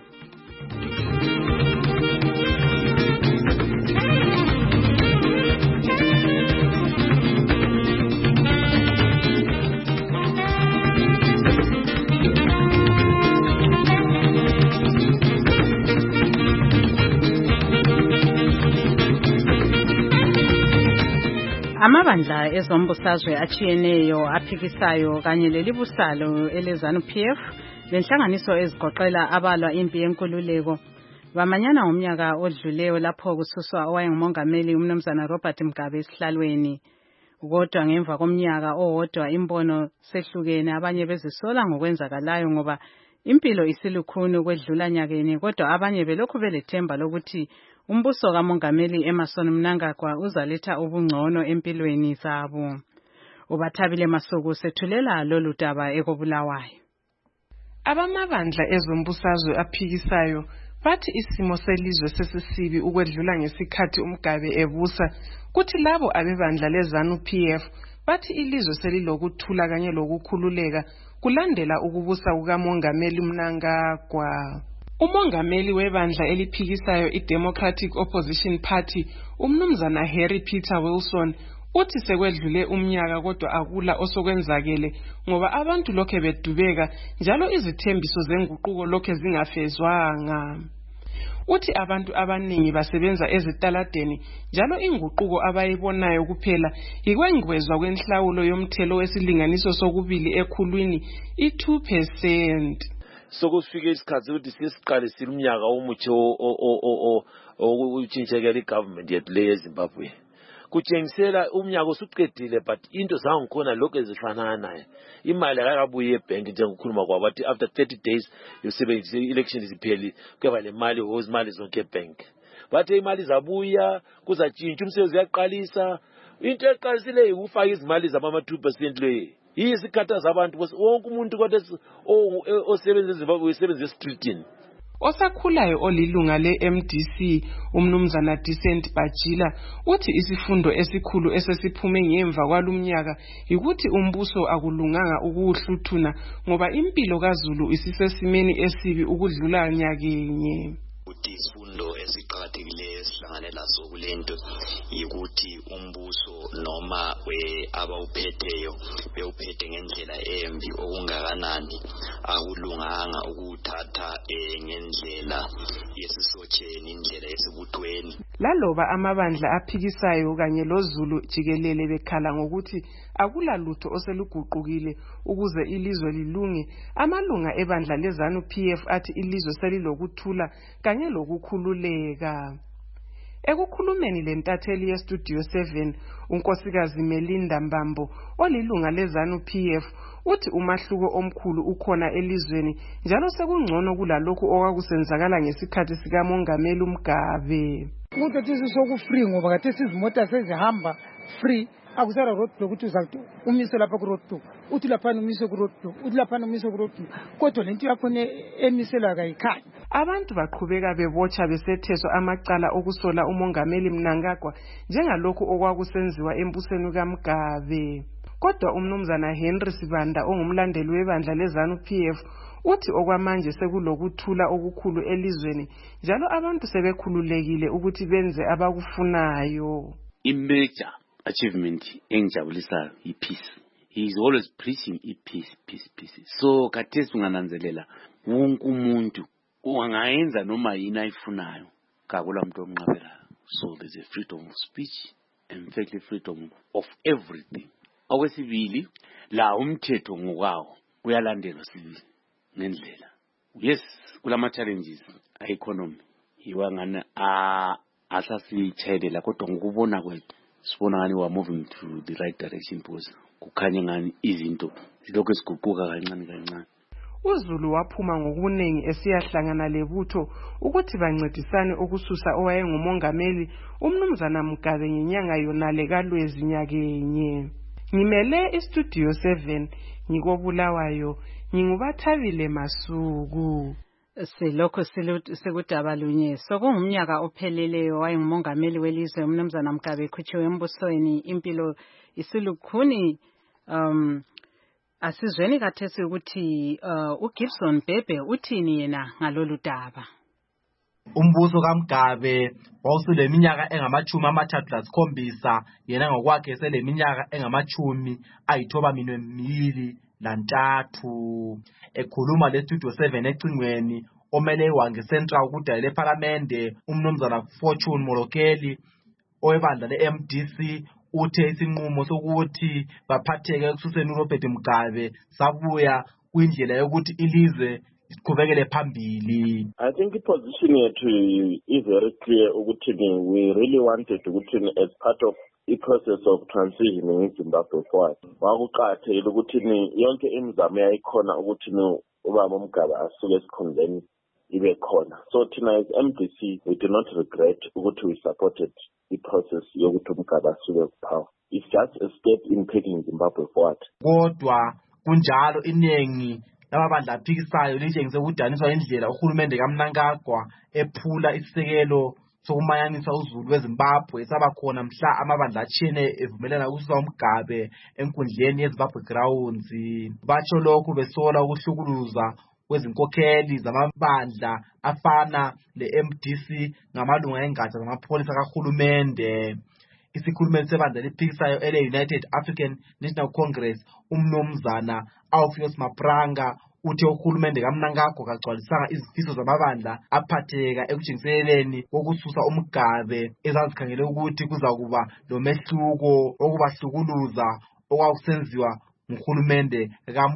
Amabandla ezombusazwe achiyeneyo aphikisayo kanye lelibusalo eleZANU-PF lenhlanganiso ezigoqela abalwa impi yenkululeko bamanyana ngomnyaka odluleyo lapho kususwa owayengumongameli umnumzana Robert Mugabe esihlalweni. Kodwa ngemva komnyaka owodwa imbono sehlukene, abanye bezisola ngokwenzakalayo ngoba impilo isilukhuni kwedlula nyakeni, kodwa abanye belokhu belethemba lokuthi umbuso kaMongameli Emmerson Mnangagwa uzaletha ubungcono empilweni zabo. Ubathabile Masuku sethulela lolu daba ekobulawayo. Abamabandla ezombusazwe aphikisayo bathi isimo selizwe sesisibi ukwedlula ngesikhathi uMgabe ebusa, kuthi labo abebandla leZANU-PF bathi ilizwe selilokuthula kanye lokukhululeka kulandela ukubusa kukaMongameli Mnangagwa. Umongameli webandla eliphikisayo iDemocratic Opposition Party umnumzana Harry Peter Wilson uthi sekwedlule umnyaka kodwa akula osokwenzakele ngoba abantu lokhe bedubeka njalo izithembiso zenguquko lokhe zingafezwanga. Uthi abantu abaningi basebenza ezitaladeni njalo inguquko abayibonayo kuphela ikwengwezwa kwenhlawulo yomthelo wesilinganiso sokubili ekhulwini i2%. Sokusifike isikhathi ukuthi sisiqale silumnyaka omutsha okuthintshekela igovernment yethu le eZimbabwe. Kutshengisela umnyaka usuqedile but into zangikhona lokho ezifanana naye. Imali akabuye ebank njengokukhuluma kwabo bathi after 30 days yosebenzisa election izipheli kuba nemali imali zonke ebank. Bathe imali zabuya kuzatshintsha umsebenzi uyaqalisa. Into eqalisile ukufaka izimali zama 2% le. Isikhathaza abantu wonke umuntu kodwa osebenza eZimbabwe usebenza eStreetini. Osakhulayo olilunga leMDC umnumzana Decent Bajila uthi isifundo esikhulu esesiphume ngemva kwalumnyaka ukuthi umbuso akulunganga ukuhluthuna ngoba impilo kaZulu isisesimeni esibi ukudlula nyakenye. Isifundo esiqhakathekileyo esihlangane laso kulento yikuthi umbuso noma abawuphetheyo bewuphethe ngendlela embi okungakanani akulunganga ukuthatha ngendlela yesisocheni indlela yesibuthweni. Laloba amabandla aphikisayo kanye loZulu jikelele bekhala ngokuthi akulalutho oseluguqukile ukuze ilizwe lilunge, amalunga ebandla leZANU-PF athi ilizwe selilokuthula kanye lokukhululeka. Ekukhulumeni lentatheli yeStudio 7, unkosikazi Melinda Mbambo, olilunga leZANU-PF, uthi umahluko omkhulu ukhona elizweni njalo sekungcono kulalokho okwakusenzakala ngesikhathi sikaMongameli uMgabe. Ukuthi sisho free ngoba kade sizimota sezihamba free akusara roadblock ukuthi uzakuthi umise lapha ku roadblock uthi lapha umise ku roadblock uthi lapha umise ku roadblock kodwa lento yakhona emiselwa kayikhaya. Abantu baqhubeka bebotsha besetheswa amacala okusola uMongameli Mnangagwa njengalokho okwakusenziwa embusweni kaMgabe. Kodwa umnumzana Henry Sibanda ongumlandeli webandla leZANU-PF uthi okwamanje sekulokuthula okukhulu elizweni njalo abantu sebekhululekile ukuthi benze abakufunayo. Imajor achievement engijabulisayo ipeace. He is always preaching peace. So khathesi ungananzelela wonke umuntu ungayenza noma yini ayifunayo kakula muntu omnqabelayo. So there's a freedom of speech and fairly freedom of everything. Okwesibili la umthetho ngokawo uyalandelwa sibili ngendlela. Yes, kulama challenges economy yiwangana asasithelela kodwa ngokubona kwethu sibona ngani we are moving to the right direction because kukhanya ngani izinto zilokho esiguquka kancane. uZulu waphuma ngokuningi esiyahlangana lebutho ukuthi bancedisane ukususa owayengumongameli umnumzana Mugabe ngenyanga yonale kaLwezi nyakenye. Ngimele iStudio 7 ngikobulawayo ngingubathabile Masuku. Silokho sekudaba lunye sokungumnyaka opheleleyo wayengumongameli welizwe umnumzana Mugabe ekhutshiwe embusweni impilo isilukhuni. Asizweni kathesi ukuthi uGibson Bhebhe uthini yena ngalolu daba. Umbuso kaMgabe wawusuleminyaka engama-37 yena ngokwakhe seleminyaka engama-93. Ekhuluma leStudio 7 ecingweni omele wange Central ukudala leParlamente umnumzana Fortune Molokeli owebandla leMDC uthe isinqumo sokuthi baphatheke ekususeni uRobert Mugabe sabuya kwindlela yokuthi ilizwe siqhubekele phambili. I think the position yethu is very clear ukuthi we really wanted ukuthi as part of the process of transition in Zimbabwe forward wakuqathela ukuthi yonke imizamo yayikhona ukuthi ubaba Mugabe asuke esikhundleni ibe khona. So thina as MDC we do not regret ukuthi we supported the process yokuthi Mugabe asuke kupower. It's just a step in taking Zimbabwe forward. Kodwa kunjalo iningi labandla aphikisayo litshengise ukudaniswa indlela uhulumende kaMnangagwa ephula isisekelo sokumanyanisa uZulu weZimbabwe esaba khona mhla amabandla atshene evumelana ukususa uMgabe enkundleni yeZimbabwe Grounds. Batsho lokhu besola ukuhlukuluza kwezinkokheli zamabandla afana leMDC ngamalunga engatsha zamapholisa kahulumende. Isikhulumeli sebandla liphikisayo ele-United African National Congress umnumzana Alpheus Mapranga uthe uhulumende kaMnangagwa kagcwalisanga izifiso zamabandla aphatheka ekujengiseleleni kokususa uMgabe ezazikhangele ukuthi kuzakuba lomehluko okubahlukuluza okwakusenziwa nguhulumende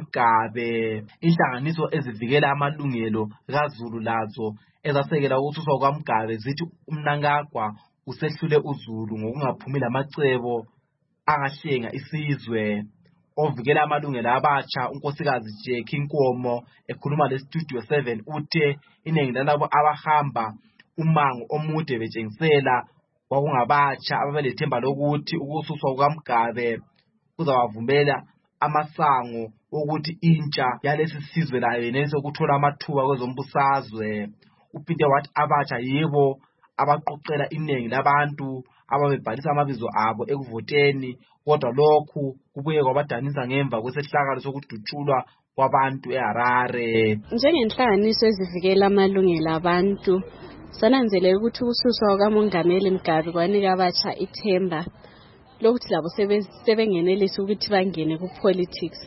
kaMgabe. Inhlanganiso ezivikela amalungelo kaZulu lazo ezasekela ukususwa kwaMgabe zithi uMnangagwa usehlule uZulu ngokungaphumi lamacebo angahlenga isizwe. Ovikela amalungelo abatsha unkosikazi Jackie Nkomo ekhuluma leStudio 7 uthe iningi lalabo abahamba umango omude betshengisela kwakungabatsha ababelethemba lokuthi ukususwa kwaMgabe kuzawavumela amasango ukuthi intsha yalesi sizwe layo yenelise ukuthola amathuba kwezombusazwe. Uphinde wathi abatsha yibo abaqoqela iningi labantu ababebhalisa amabizo abo ekuvoteni, kodwa lokhu kubuye kwabadanisa ngemva kwesehlakalo sokudutshulwa kwabantu eHarare. Njengenhlanganiso ezivikela amalungelo abantu, sananzelela ukuthi ukususwa kwaMongameli Mugabe kwanika abatsha ithemba lokuthi labo sebengenelisa ukuthi bangene ku-politics.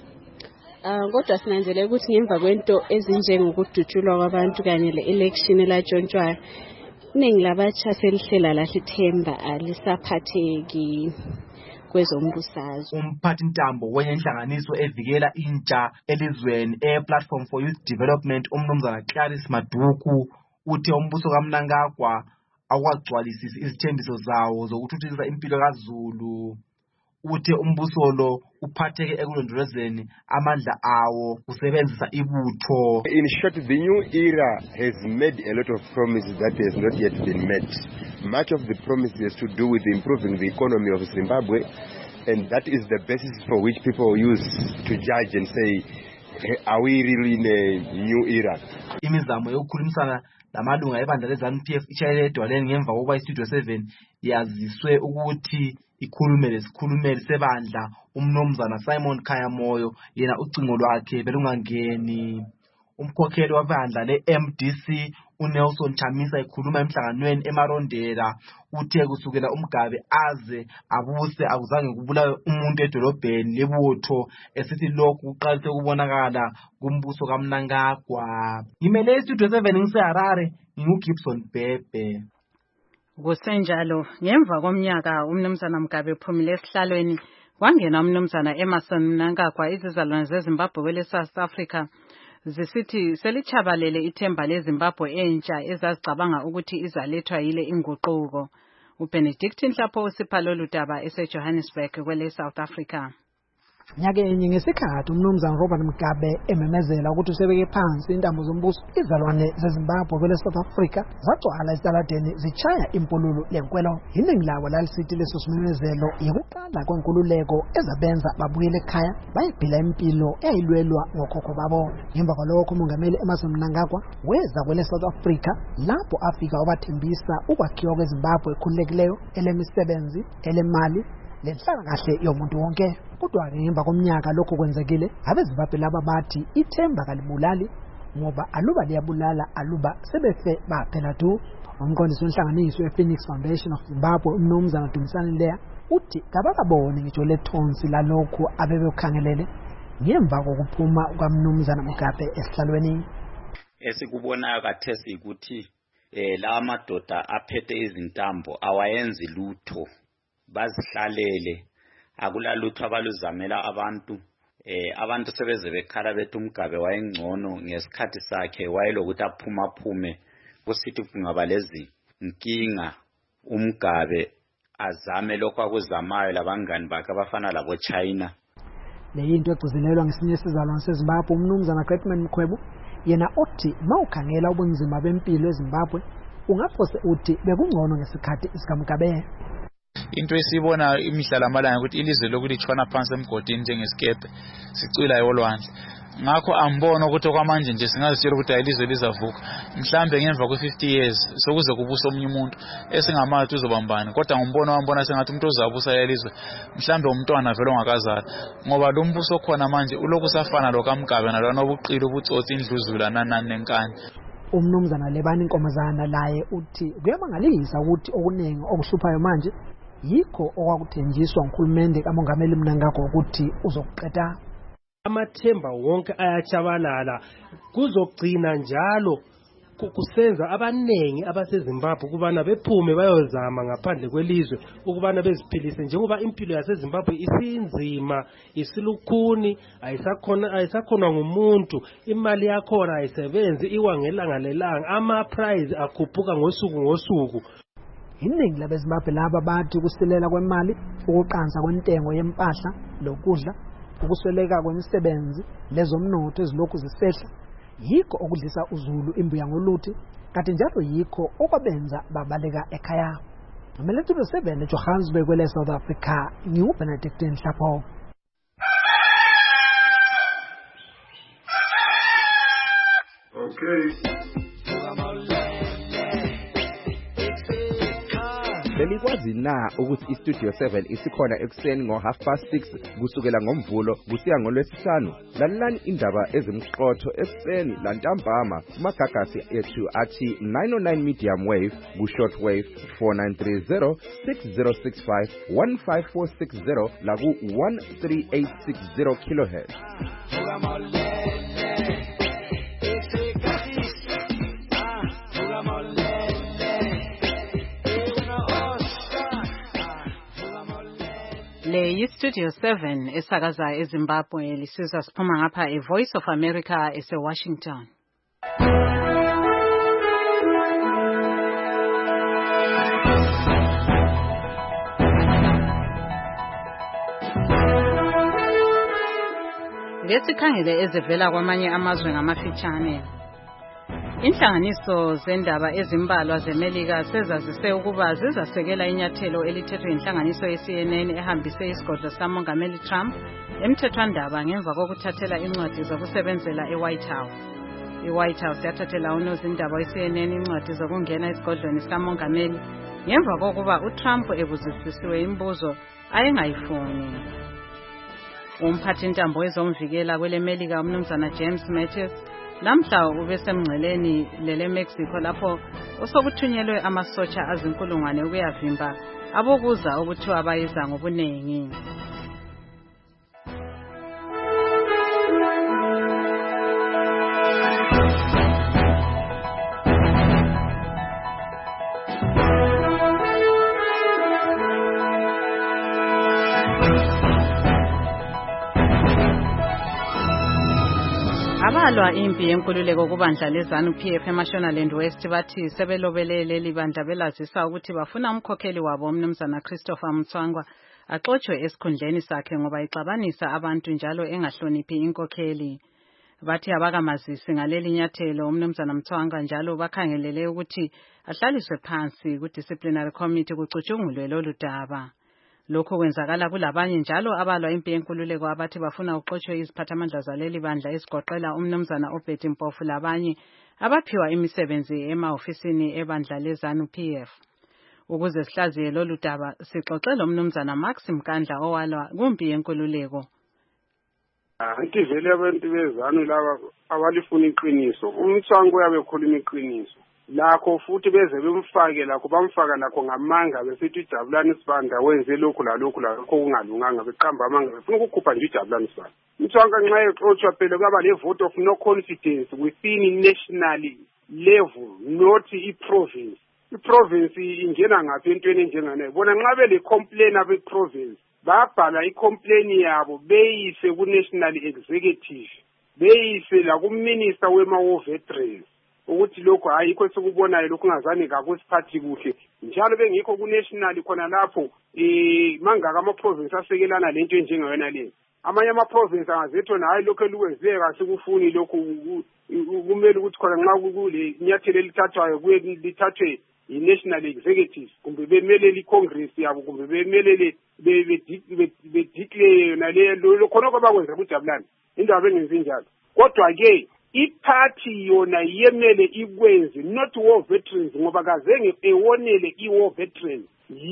Kodwa sinanzelela ukuthi ngemva kwento ezinjengokudutshulwa kwabantu kanye le-election elatshontshwayo, iningi labatsha selihlela lahle ithemba alisaphatheki kwezombusazwe. Umphathi ntambo wenhlanganiso evikela intsha elizweni Platform for Youth Development umnumzana Clarice Maduku uthe umbuso kaMnangagwa awagcwalisisi izithembiso zawo zokuthuthukisa impilo kaZulu. Uthe umbuso lo uphatheke ekulondolozeni amandla awo kusebenzisa ibutho. In short, the new era has made a lot of promises that has not yet been met. Much of the promises has to do with improving the economy of Zimbabwe, and that is the basis for which people use to judge and say, are we really in a new era? Imizamo yokukhulumisana lamalunga ebandla leZANU-PF ishayele edwaleni ngemva kokuba iStudio 7 yaziswe ukuthi ikhulume lesikhulumeli sebandla umnomzana Simon Khayamoyo, yena ucingo lwakhe belungangeni. Umkhokheli wabandla le-MDC uNelson Chamisa ekhuluma emhlanganweni eMarondera uthe kusukela uMgabe aze abuse akuzange kubulawe umuntu edolobheni lebutho, esithi lokhu kuqalise ukubonakala kumbuso kaMnangagwa. Ngimele iStudio 7 ngiseHarare, nginguGibson Bhebhe. Kusenjalo ngemva komnyaka umnumzana Mgabe uphumile esihlalweni kwangena umnumzana Emerson Mnangagwa. Izizalwane zeZimbabwe kwele South Africa zisithi selichabalele ithemba leZimbabwe entsha ezazicabanga ukuthi izalethwa yile inguquko. uBenedict Nhlapho usipha lolu daba eseJohannesburg kwele South Africa. Nyakenye ngesikhathi umnumzana Robert Mugabe ememezela ukuthi usebeke phansi intambo zombuso, izalwane zeZimbabwe kwele South Africa zagcwala esitaladeni zichaya impululo lenkwelo. Iningi lawo lalisithi leso simemezelo yikuqala kwenkululeko ezabenza babuyele ekhaya bayiphila impilo eyayilwelwa ngokhokho babo. Ngemva kwalokho umongameli Emerson Mnangagwa weza kwele South Africa lapho afika wabathembisa ukwakhiwa kweZimbabwe ekhululekileyo, elemisebenzi, elemali lenhlala kahle yomuntu wonke. Kodwa ngemva komnyaka lokho kwenzekile, abeZimbabwe laba bathi ithemba kalibulali ngoba aluba liyabulala aluba sebefe baphela tu. Umqondisi wenhlanganiso yePhoenix Foundation of Zimbabwe umnumzana Dumisani Leya uthi kabakabone ngitsho lethonsi lalokhu abebekhangelele ngemva kokuphuma kwamnumzana Mugabe esihlalweni. Esikubonayo kathesi ukuthi la madoda aphethe izintambo awayenzi lutho, bazihlalele, akulalutho abaluzamela abantu. Abantu sebeze bekhala bethi uMgabe wayengcono ngesikhathi sakhe, wayelokuthi aphumaphume kusithi kungaba lezi inkinga uMgabe azame lokho akuzamayo labangani bakhe abafana labo China. Leyinto egcizelelwa ngesinye isizalwane seZimbabwe umnumzana Gretman Mkhwebu, yena othi mawukhangela ubunzima bempilo eZimbabwe ungaphose uthi bekungcono ngesikhathi sikaMgabe. Into esibona imihla lamalanga ukuthi ilizwe lokuthi litshwana phansi emgodini njengesikebe sicwila yolwandle. Ngakho ambona ukuthi okwamanje nje singazitshela ukuthi ilizwe lizavuka mhlambe ngemva kwe50 years sokuze kubusa omunye umuntu esingamathi uzobambana. Kodwa ngibona sengathi umuntu ozabusa yelizwe mhlambe umntwana vele ongakazala, ngoba lo mbuso khona manje ulokhu safana lo kaMgabe nalona obuqili ubutsotsi indluzula nanani nenkani. Umnumzana Lebani Nkomazana laye uthi kuyamangalisa ukuthi okuningi okuhluphayo manje yikho okwakuthenjiswa nguhulumende kamongameli Mnangagwa ukuthi uzokuqeda. Amathemba wonke ayachabalala, kuzogcina njalo kusenza abanengi abaseZimbabwe ukubana bephume bayozama ngaphandle kwelizwe ukubana beziphilise, njengoba impilo yaseZimbabwe isinzima, isilukhuni, ayisakhona ngumuntu, imali yakhona ayisebenzi, iwangelanga lelanga, ama-price akhuphuka ngosuku. Iningi labeZimbabwe laba bathi ukusilela kwemali, ukuqansa kwentengo yempahla lokudla, ukusweleka kwemisebenzi lezomnotho ezilokhu zisehla yikho okudlisa uZulu imbuya ngoluthi, kanti njalo yikho okwabenza babaleka ekhaya. Amelethu 7 eJohannesburg kwele South Africa, ngiuBenedict Nhlapho. Okay. Belikwazi na ukuthi iStudio 7 isikhona ekuseni ngo6:30 kusukela ngoMvulo kusiya ngoLwesihlanu? Lalelani indaba ezimqotho ekuseni lantambama kumagagasi ethu athi 909 medium wave ku-short wave 4930 6065 15460 la ku-13860 kilohertz. Le yiStudio 7 esakaza eZimbabwe lisizwa siphuma ngapha eVoice of America eseWashington. Ngesikhangele ezivela kwamanye amazwe ngamafitshane. Inhlanganiso zendaba ezimbalwa zeMelika sezazise ukuba zizasekela inyathelo elithethwe inhlanganiso ye-CNN ehambise isigodlo sikamongameli Trump emthethwandaba ngemva kokuthathela incwadi zokusebenzela eWhite House. IWhite House yathathela unozindaba we-CNN incwadi zokungena esigodlweni sikamongameli ngemva kokuba uTrump ebuzisisiwe imibuzo ayengayifuni. Umphathintambo wezomvikela kweleMelika umnumzana James Mattis lamhla ubesemngceleni lele Mexico lapho osokuthunyelwe amasotsha azinkulungwane ukuyavimba abokuza okuthiwa bayiza ngobunengi. Abalwa impi yenkululeko kubandla leZANU-PF eMashonaland West bathi sebelobelele libandla belazisa ukuthi bafuna umkhokheli wabo umnumzana Christopher Mtswangwa axotshwe esikhundleni sakhe ngoba ixabanisa abantu njalo engahloniphi inkokheli. Bathi abakamazisi ngaleli nyathelo umnumzana Mtswangwa njalo bakhangelele ukuthi ahlaliswe phansi ku-disciplinary committee kucutshungulwe lolu daba. Lokho kwenzakala kulabanye njalo abalwa impi yenkululeko abathi bafuna uxotshwe iziphathamandla zaleli bandla esigoqela umnumzana uBetty Mpofu labanye abaphiwa imisebenzi emahofisini ebandla leZANU-PF. Ukuze sihlaziye lolu daba sixoxele umnumzana Max Mkandla owalwa kumpi yenkululeko. Anti vele abantu beZANU laba abalifuna iqiniso. Umthwango uyabe ekhuluma iqiniso. Lakho futhi beze bemfake lakho bamfaka lakho ngamanga besithi uJabulani Sibanda wenze lokhu lalokhu kungalunganga beqamba amanga befuna ukukhupha nje uJabulani Sibanda. Mthwango nxa exotsha phela kwaba le vote of no confidence within national level not i-province. I-province ingena ngaphi entweni enjengane bona nxa bele complain abe province babhala i-complain yabo beyise ku-national executive beyise la ku-minister wema-war veterans ukuthi lokho ayikho sikubonayo lokho ngazani kakusiphathi kuhle njalo bengikho ku-national khona lapho mangaka ama-province asekelana lento enjengayona le amanye ama-province angazethu hayi lokho elukwenzeka sikufuni lokho kumele ukuthi khona nxa kule nyathelo elithathwayo kuye lithathwe i-national executive kumbe bemelele i-congress yabo kumbe bemelele bedeclare yona le khona kwabakwenza kuJabulani indaba bengenzi njalo kodwa-ke iphathi yona yemele ikwenze not war veterans ngoba kazenge ewonele i-war veterans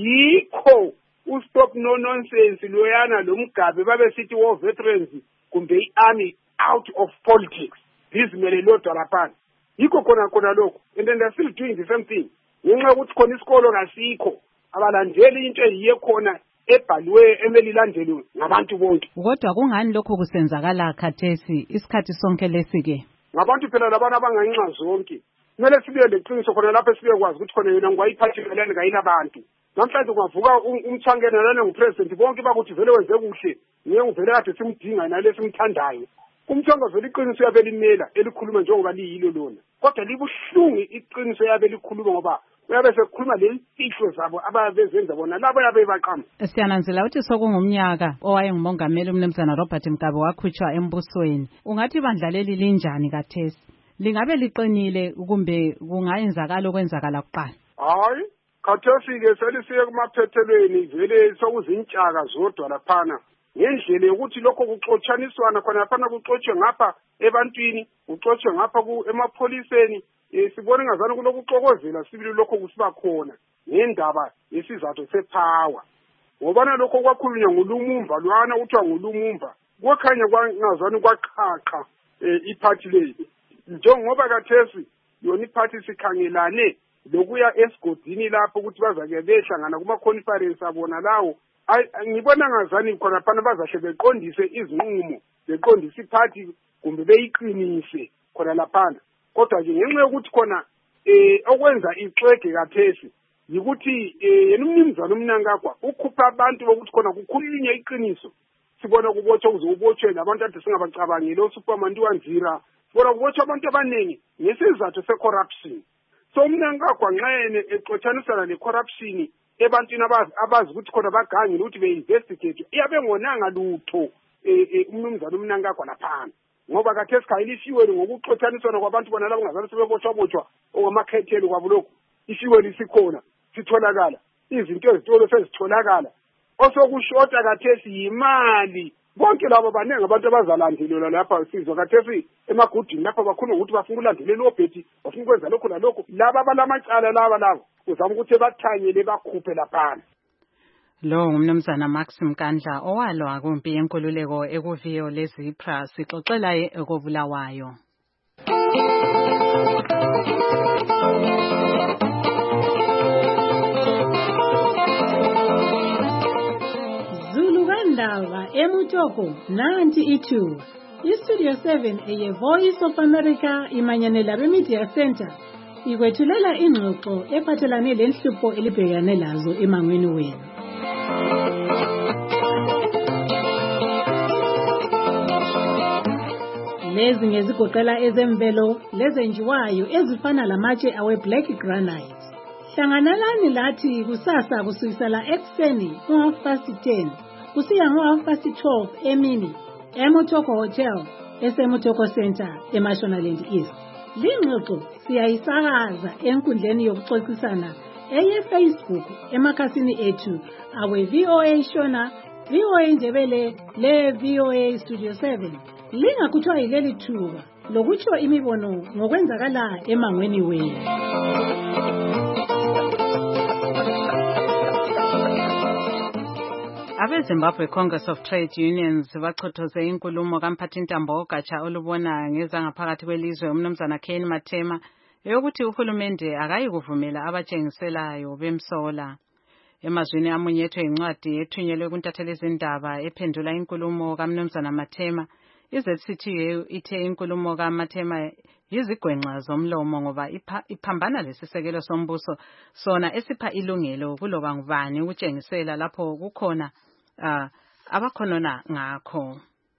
yikho ustop no nonsense loyana lomgabe babe sithi war veterans kumbe i-army out of politics bizimele lodwa laphana yikho khona lokho and then they're still doing the same thing ngenxa yokuthi khona isikolo kasikho abalandeli into eyiye khona ebhaliwe emeli ilandelwe ngabantu bonke. Kodwa kungani lokho kusenzakala khathesi isikhathi sonke lesi-ke? Ngabantu phela labana abanganxa zonke kumele sibe leqiniso khona lapho sibe kwazi ukuthi khona yena ngwayiphathelane kayinabantu namhlanje kungavuka umthangena lana ngupresident bonke bakuthi vele wenze kuhle ngeke uvele kade simdinga nalesi simthandayo umthanga vele iqiniso yabe limela elikhuluma njengoba liyilo lona kodwa libuhlungu iqiniso yabe likhuluma ngoba uyabe sekukhuluma lezifihlo zabo ababezenza bona labo yabe baqamba. Siyananzela ukuthi sokungumnyaka owayengumongameli umnumzana Robert Mugabe wakhutshwa embusweni. Ungathi ibandla leli linjani kathesi? Lingabe liqinile kumbe kungayenzakala okwenzakala kuqala? Hayi, khathesi-ke selisiye kumaphethelweni vele sokuzintshaka zodwa laphana ngendlela yokuthi lokho kuxotshaniswana khona laphana kuxotshwe ngapha ebantwini kuxotshwe ngapha emapholiseni sibone ngazana kulokuxokozela sibili lokho kusiba khona ngendaba yesizathu sepower ngobana lokho kwakhulunywa nguLumumba lwana uthiwa nguLumumba kwakhanya kwangazani kwaqhaqa iphathi leyi njengoba kathesi yona iphathi sikhangelane lokuya esigodini lapho ukuthi bazake behlangana kuma-conference abona lawo ngibona ngazani khona phana bazahle beqondise izinqumo beqondise iphathi kumbe beyiqinise khona laphana kodwa nje ngenxa yokuthi khona okwenza ixwege kathesi yikuthi yena umnumzana uMnangagwa ukhupha abantu bokuthi khona kukhulunywe iqiniso sibona kubotshwa kuze ubotshwe labantu ade singabacabangile uSuperman Wanzira sibona kubotshwa abantu abaningi ngesizathu se-corruption so uMnangagwa nxa yena exotshanisana ne-corruption ebantwini abazi ukuthi khona bagangile ukuthi be-investigate iyabe ngonanga lutho umnumzana uMnangagwa laphana ngoba khathesi khayilisiwe ngokuxotshaniswana kwabantu bona labo ngazange sebebotshwa ongamakhethelo kwabo lokhu isiwe lisikhona sitholakala izinto ezitolo sezitholakala osokushota khathesi yimali bonke labo baningi abantu abazalandelela lapha sizwa khathesi emagudini lapha bakhuluma ukuthi bafuna ukulandelela obhethi bafuna ukwenza lokhu nalokhu laba abalamacala laba uzama ukuthi bathanyele bakhuphe laphana. Lo ngumnumzana Max Mkandla owalwa kumpi yenkululeko ekuviyo leZipra sixoxela ekobulawayo. Zulu kaNdaba eMutoko nanti ithuba. iStudio 7 eye Voice of America imanyanela beMedia Center ikwethulela ingxoxo ephathelane lenhlupho elibhekane lazo emangweni wenu. Lezi ngezigoqela ezemvelo lezenjiwayo ezifana lamatshe awe Black Granite. Hlanganelani lathi kusasa kusukela ekseni ngo-10:30 kusiya ngo-12:30 emini eMutoko Hotel eseMutoko Center eMashonaland East. Lingxoxo siyayisakaza enkundleni yokuxoxisana eye-Facebook emakhasini ethu awe VOA Shona, VOA Ndebele le VOA Studio 7. Lingakuthwa yileli thuba lokutsho imibono ngokwenzakala emangweni wenu. Abe-Zimbabwe Congress of Trade Unions bachothoze inkulumo kamphathintambo ogatsha olubona ngezangaphakathi kwelizwe umnumzana Ken Matema eyokuthi uhulumende akayikuvumela abatshengiselayo bemsola. Emazwini amunyethwe incwadi ethunyelwe kuntatheli zindaba ephendula inkulumo kamnumzana Matema, iZCTU ithe inkulumo kaMatema yizigwenxa zomlomo ngoba iphambana lesisekelo sombuso sona esipha ilungelo kuloba ngubani ukutshengisela lapho kukhona abakhonona ngakho.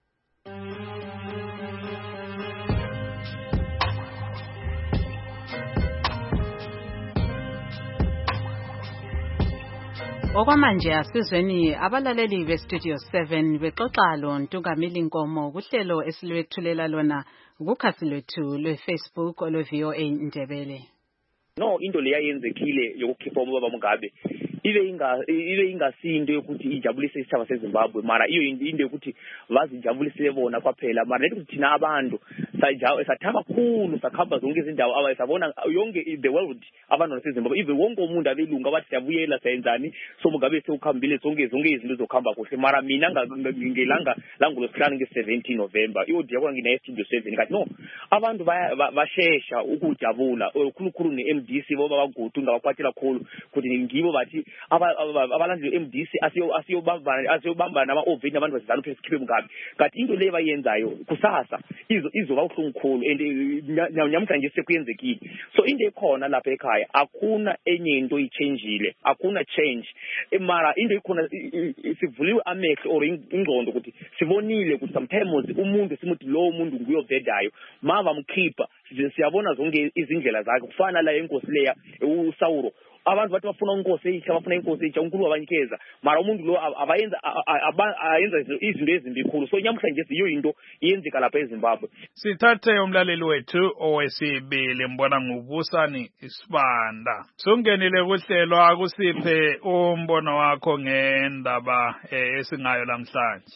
Okwamanje asizweni abalaleli beStudio 7 bexoxa lo Ntungamili Nkomo kuhlelo esilwethulela lona kukhasi lwethu lweFacebook olweVOA Ndebele. No, into leyayenzekile yokukhipha ubaba Mugabe ibe ingasinto yokuthi ijabulise isithaba seZimbabwe mara iyo into yokuthi bazijabulise bona kwaphela mara nethi thina abantu sathaba kakhulu sakhamba zonke izindawo abayisabona yonke the world abantu baseZimbabwe even wonke umuntu abelunga bathi siyabuyela sayenzani so Mugabe sekukhambile zonke izinto zokuhamba kuhle mara mina ngelanga langolosihlanu nge-17 November iodiya kwangina eStudio 7 kathi no abantu bashesha ukujabula khulukhulu ne-MDC boba bagudu ngabaphathela khulu kuthi ngibo bathi abalandeli MDC asiyobamba nama-oveni abantu bazizana phela sikhiphe Mugabe kanti into leyo bayenzayo kusasa izoba uhlungu khulu and nyamhlanje sekuyenzekile so into ekhona lapha ekhaya akuna enye into ichangeile akuna change mara into ikhona sivuliwe amehlo or ingqondo ukuthi sibonile ukuthi sometimes umuntu simuthi lo muntu nguyovedayo mava mkhipha siyabona zonke izindlela zakhe kufana la enkosi leya uSawuro abantu bathi bafuna inkosi eyisha bafuna inkosi eyisha uNkulunkulu wabanikeza mara umuntu lo ayenza izinto ezimbikhulu so nyamhlanje siyo into iyenzeka lapha eZimbabwe. Sithathe umlaleli wethu owesibili mbona ngubusani Sibanda sungenile kuhlelo akusiphe umbono wakho ngendaba esingayo namhlanje.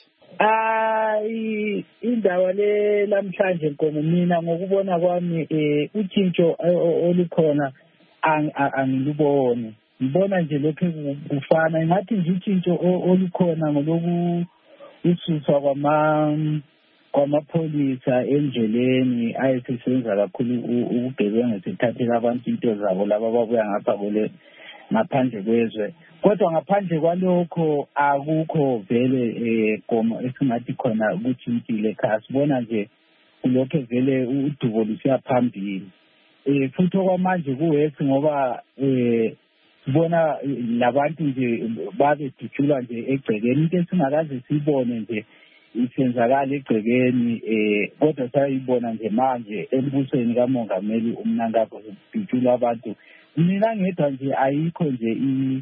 Indaba le lamhlanje Nkomo mina ngokubona kwami utshintsho olukhona angiluboni ngibona nje lokho kufana ngathi nje utshintsho olukhona ngoloku ususwa kwamapholisa endleleni ayesesenza kakhulu ubugebengu sithathela abantu into zabo laba babuya ngapha kule ngaphandle kwezwe kodwa ngaphandle kwalokho akukho vele Nkomo esingathi khona ukuthintile khasibona nje kulokho vele udubo lusiya phambili futhi okwamanje kuwesi ngoba sibona labantu nje babedutshulwa nje egcekeni into esingakaze sibone nje isenzakala egcekeni kodwa sayibona nje manje embusweni kamongameli uMnangagwa udutshula abantu mina ngedwa nje ayikho nje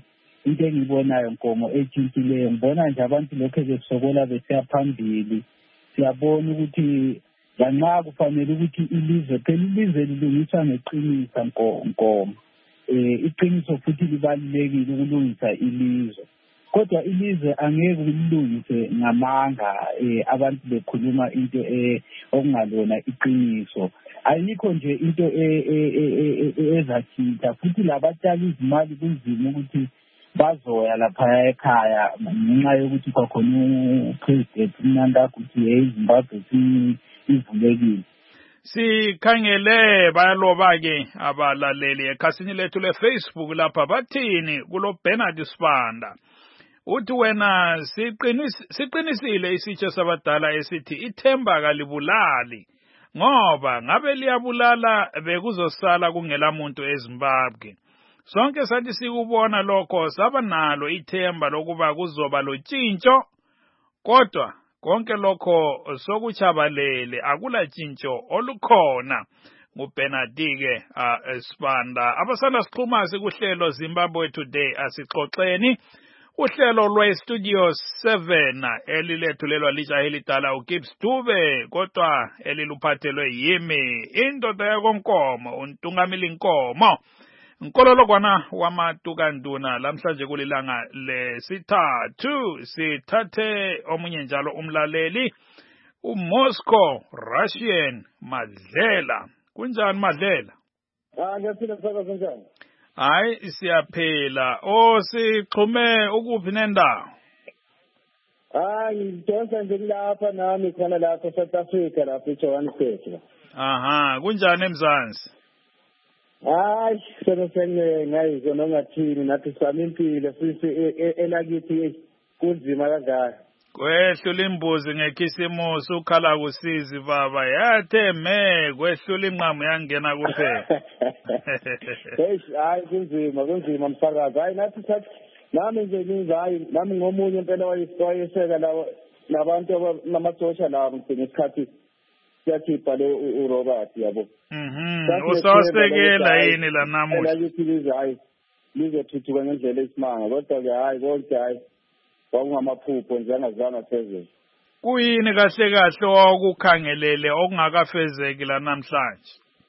into engibonayo Nkomo etshintshileyo. Ngibona nje abantu lokho besokola besiya phambili. Siyabona ukuthi lanxa kufanele ukuthi ilizwe lilungiswa ngeqiniso Nkomo. Iqiniso futhi libalulekile ukulungisa ilizwe. Kodwa ilizwe angeke ulilungise ngamanga abantu bekhuluma into okungalona iqiniso. Ayikho nje into ezathinta futhi labatshali izimali kunzima ukuthi bazoya lapha ekhaya ngenxa yokuthi kwakhona upresident uNanda ukuthi iZimbabwe ivulekile. Sikhangele bayaloba ke abalaleli ekhasini lethu leFacebook lapha bathini kulo Bernard Sibanda. Uthi wena siqinisile isitsho sabadala esithi ithemba kalibulali ngoba ngabe liyabulala bekuzosala kungela muntu eZimbabwe. Sonke sathi sikubona lokho saba nalo ithemba lokuba kuzoba lotshintsho kodwa konke lokho sokuchabalele akula tshintsho olukhona. nguBernard ke Sibanda. Abasanda siqhuma sikuhlelo Zimbabwe Today asixoxeni uhlelo lweStudio 7 elilethulelwa lijaha elidala uGibbs Dube kodwa eliluphathelwe yimi indoda yakoNkomo uNtungamili Nkomo. Nkololo kwana wamatukanduna lamhlanje kulilanga lesithathu sithathe omunye njalo umlaleli uMoscow Russian Madlela. Kunjani Madlela? Ngiyaphila msakazi njani? Hayi siyaphela. Sixhume ukuphi nendawo? Ngidonsa nje lapha nami khona lapha eSouth Africa lapha eJohannesburg. Aha, kunjani eMzansi? Ngayizwa nongathini nathi sami impilo sisi elakithi kunzima kangaka. Kwehlula imbuzi ngekhisimusi ukhala kusizi baba yathe kwehlula inqamu yangena kuphela. Hayi kunzima msakazi. Hayi nathi sathi nami nje ngizayi nami ngomunye impela wayeseka lawo nabantu namasosha lawo ngesikhathi siyakhipha lo uRobert yabo. Usasekela yini la namuhla? Hayi lizothuthuka ngendlela esimanga kodwa ke hayi konke hayi kwakungamaphupho nje angazange phezulu. Kuyini kahle kahle okukhangelele okungakafezeki la namhlanje?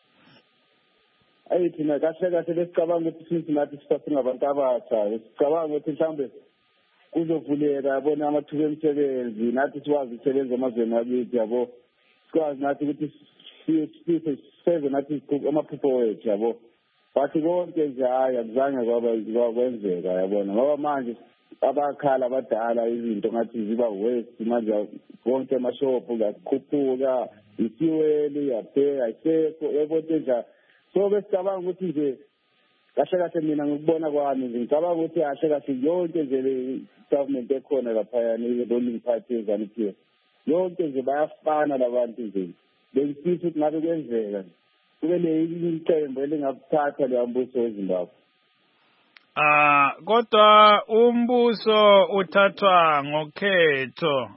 Thina kahle lesicabanga ukuthi since nathi singabantu abasha sicabanga ukuthi mhlambe kuzovuleka yabona amathuba emisebenzi nathi sikwazi ukusebenza emazweni akithi yabo sikwazi nathi ukuthi sifeze nathi amaphupho wethu yabo bathi konke nje hayi akuzange kwenzeka yabona ngoba manje abakhala abadala izinto ngathi ziba waste manje konke amashopu kakhuphuka isiweli yaphe ayisekho yabona nje so besicabanga ukuthi nje kahle mina ngikubona kwami nje ngicabanga ukuthi kahle yonke nje le government ekhona lapha ni ruling party ZANU-PF yonke nje bayafana labantu nje bengifisa ukuthi ngabe kwenzeka kube le iqembu elingakuthatha le mbuso weZimbabwe. Kodwa umbuso uthathwa ngokhetho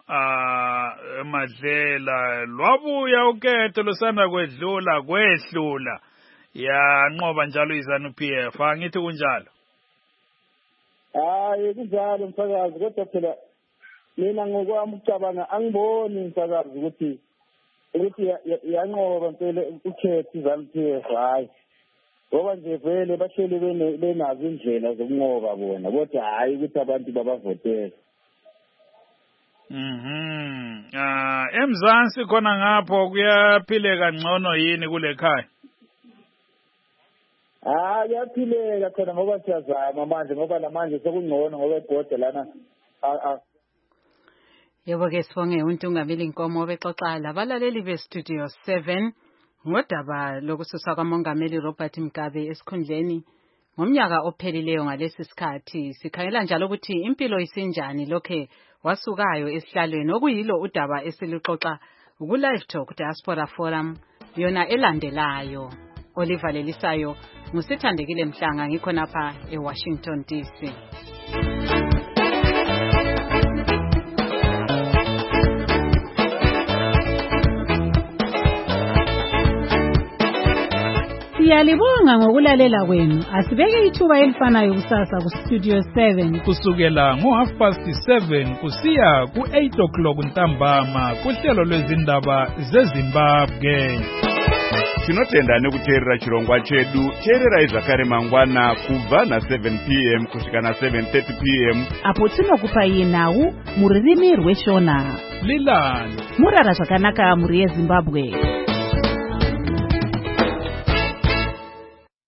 Madlela lwabuya ukhetho lusanda kwehlula yanqoba njalo iZANU-PF angithi kunjalo. Hayi kunjalo msakazi kodwa phela mina ngokwami ucabanga angiboni msakazi ukuthi yanqoba mpela ukhetho iZANU-PF hayi ngoba nje vele bahleli benazo indlela zokunqoba bona kodwa hayi ukuthi abantu babavotele. Emzansi khona ngapho kuyaphileka ngcono yini kule khaya? Kuyaphileka khona ngoba siyazama manje ngoba namanje sekungcono ngoba ibhode lana Yebo ke sibonge uNtungamili Nkomo bexoxa labalaleli beStudio 7 ngodaba lokususwa kaMongameli Robert Mugabe esikhundleni ngomnyaka ophelileyo ngalesi sikhathi. Sikhangela njalo ukuthi impilo isinjani lokhe wasukayo esihlalweni okuyilo udaba esiluxoxa ku-Live Talk Diaspora Forum yona elandelayo. Oliver Lelisayo ngusithandekile Mhlanga ngikho napha eWashington DC. Siyalibonga ngokulalela kwenu. Asibeke ithuba elifanayo kusasa kuStudio 7 kusukela ngo7:30 kusiya ku8 o'clock ntambama kuhlelo lwezindaba zeZimbabwe. Tinotenda nekuteerera chirongwa chedu. Teerera zvakare mangwana kubva na7 p.m. kusvika na7:30 p.m. apo tinokupa nhau muririmi rweshona. Lilani murara zvakanaka muri yeZimbabwe.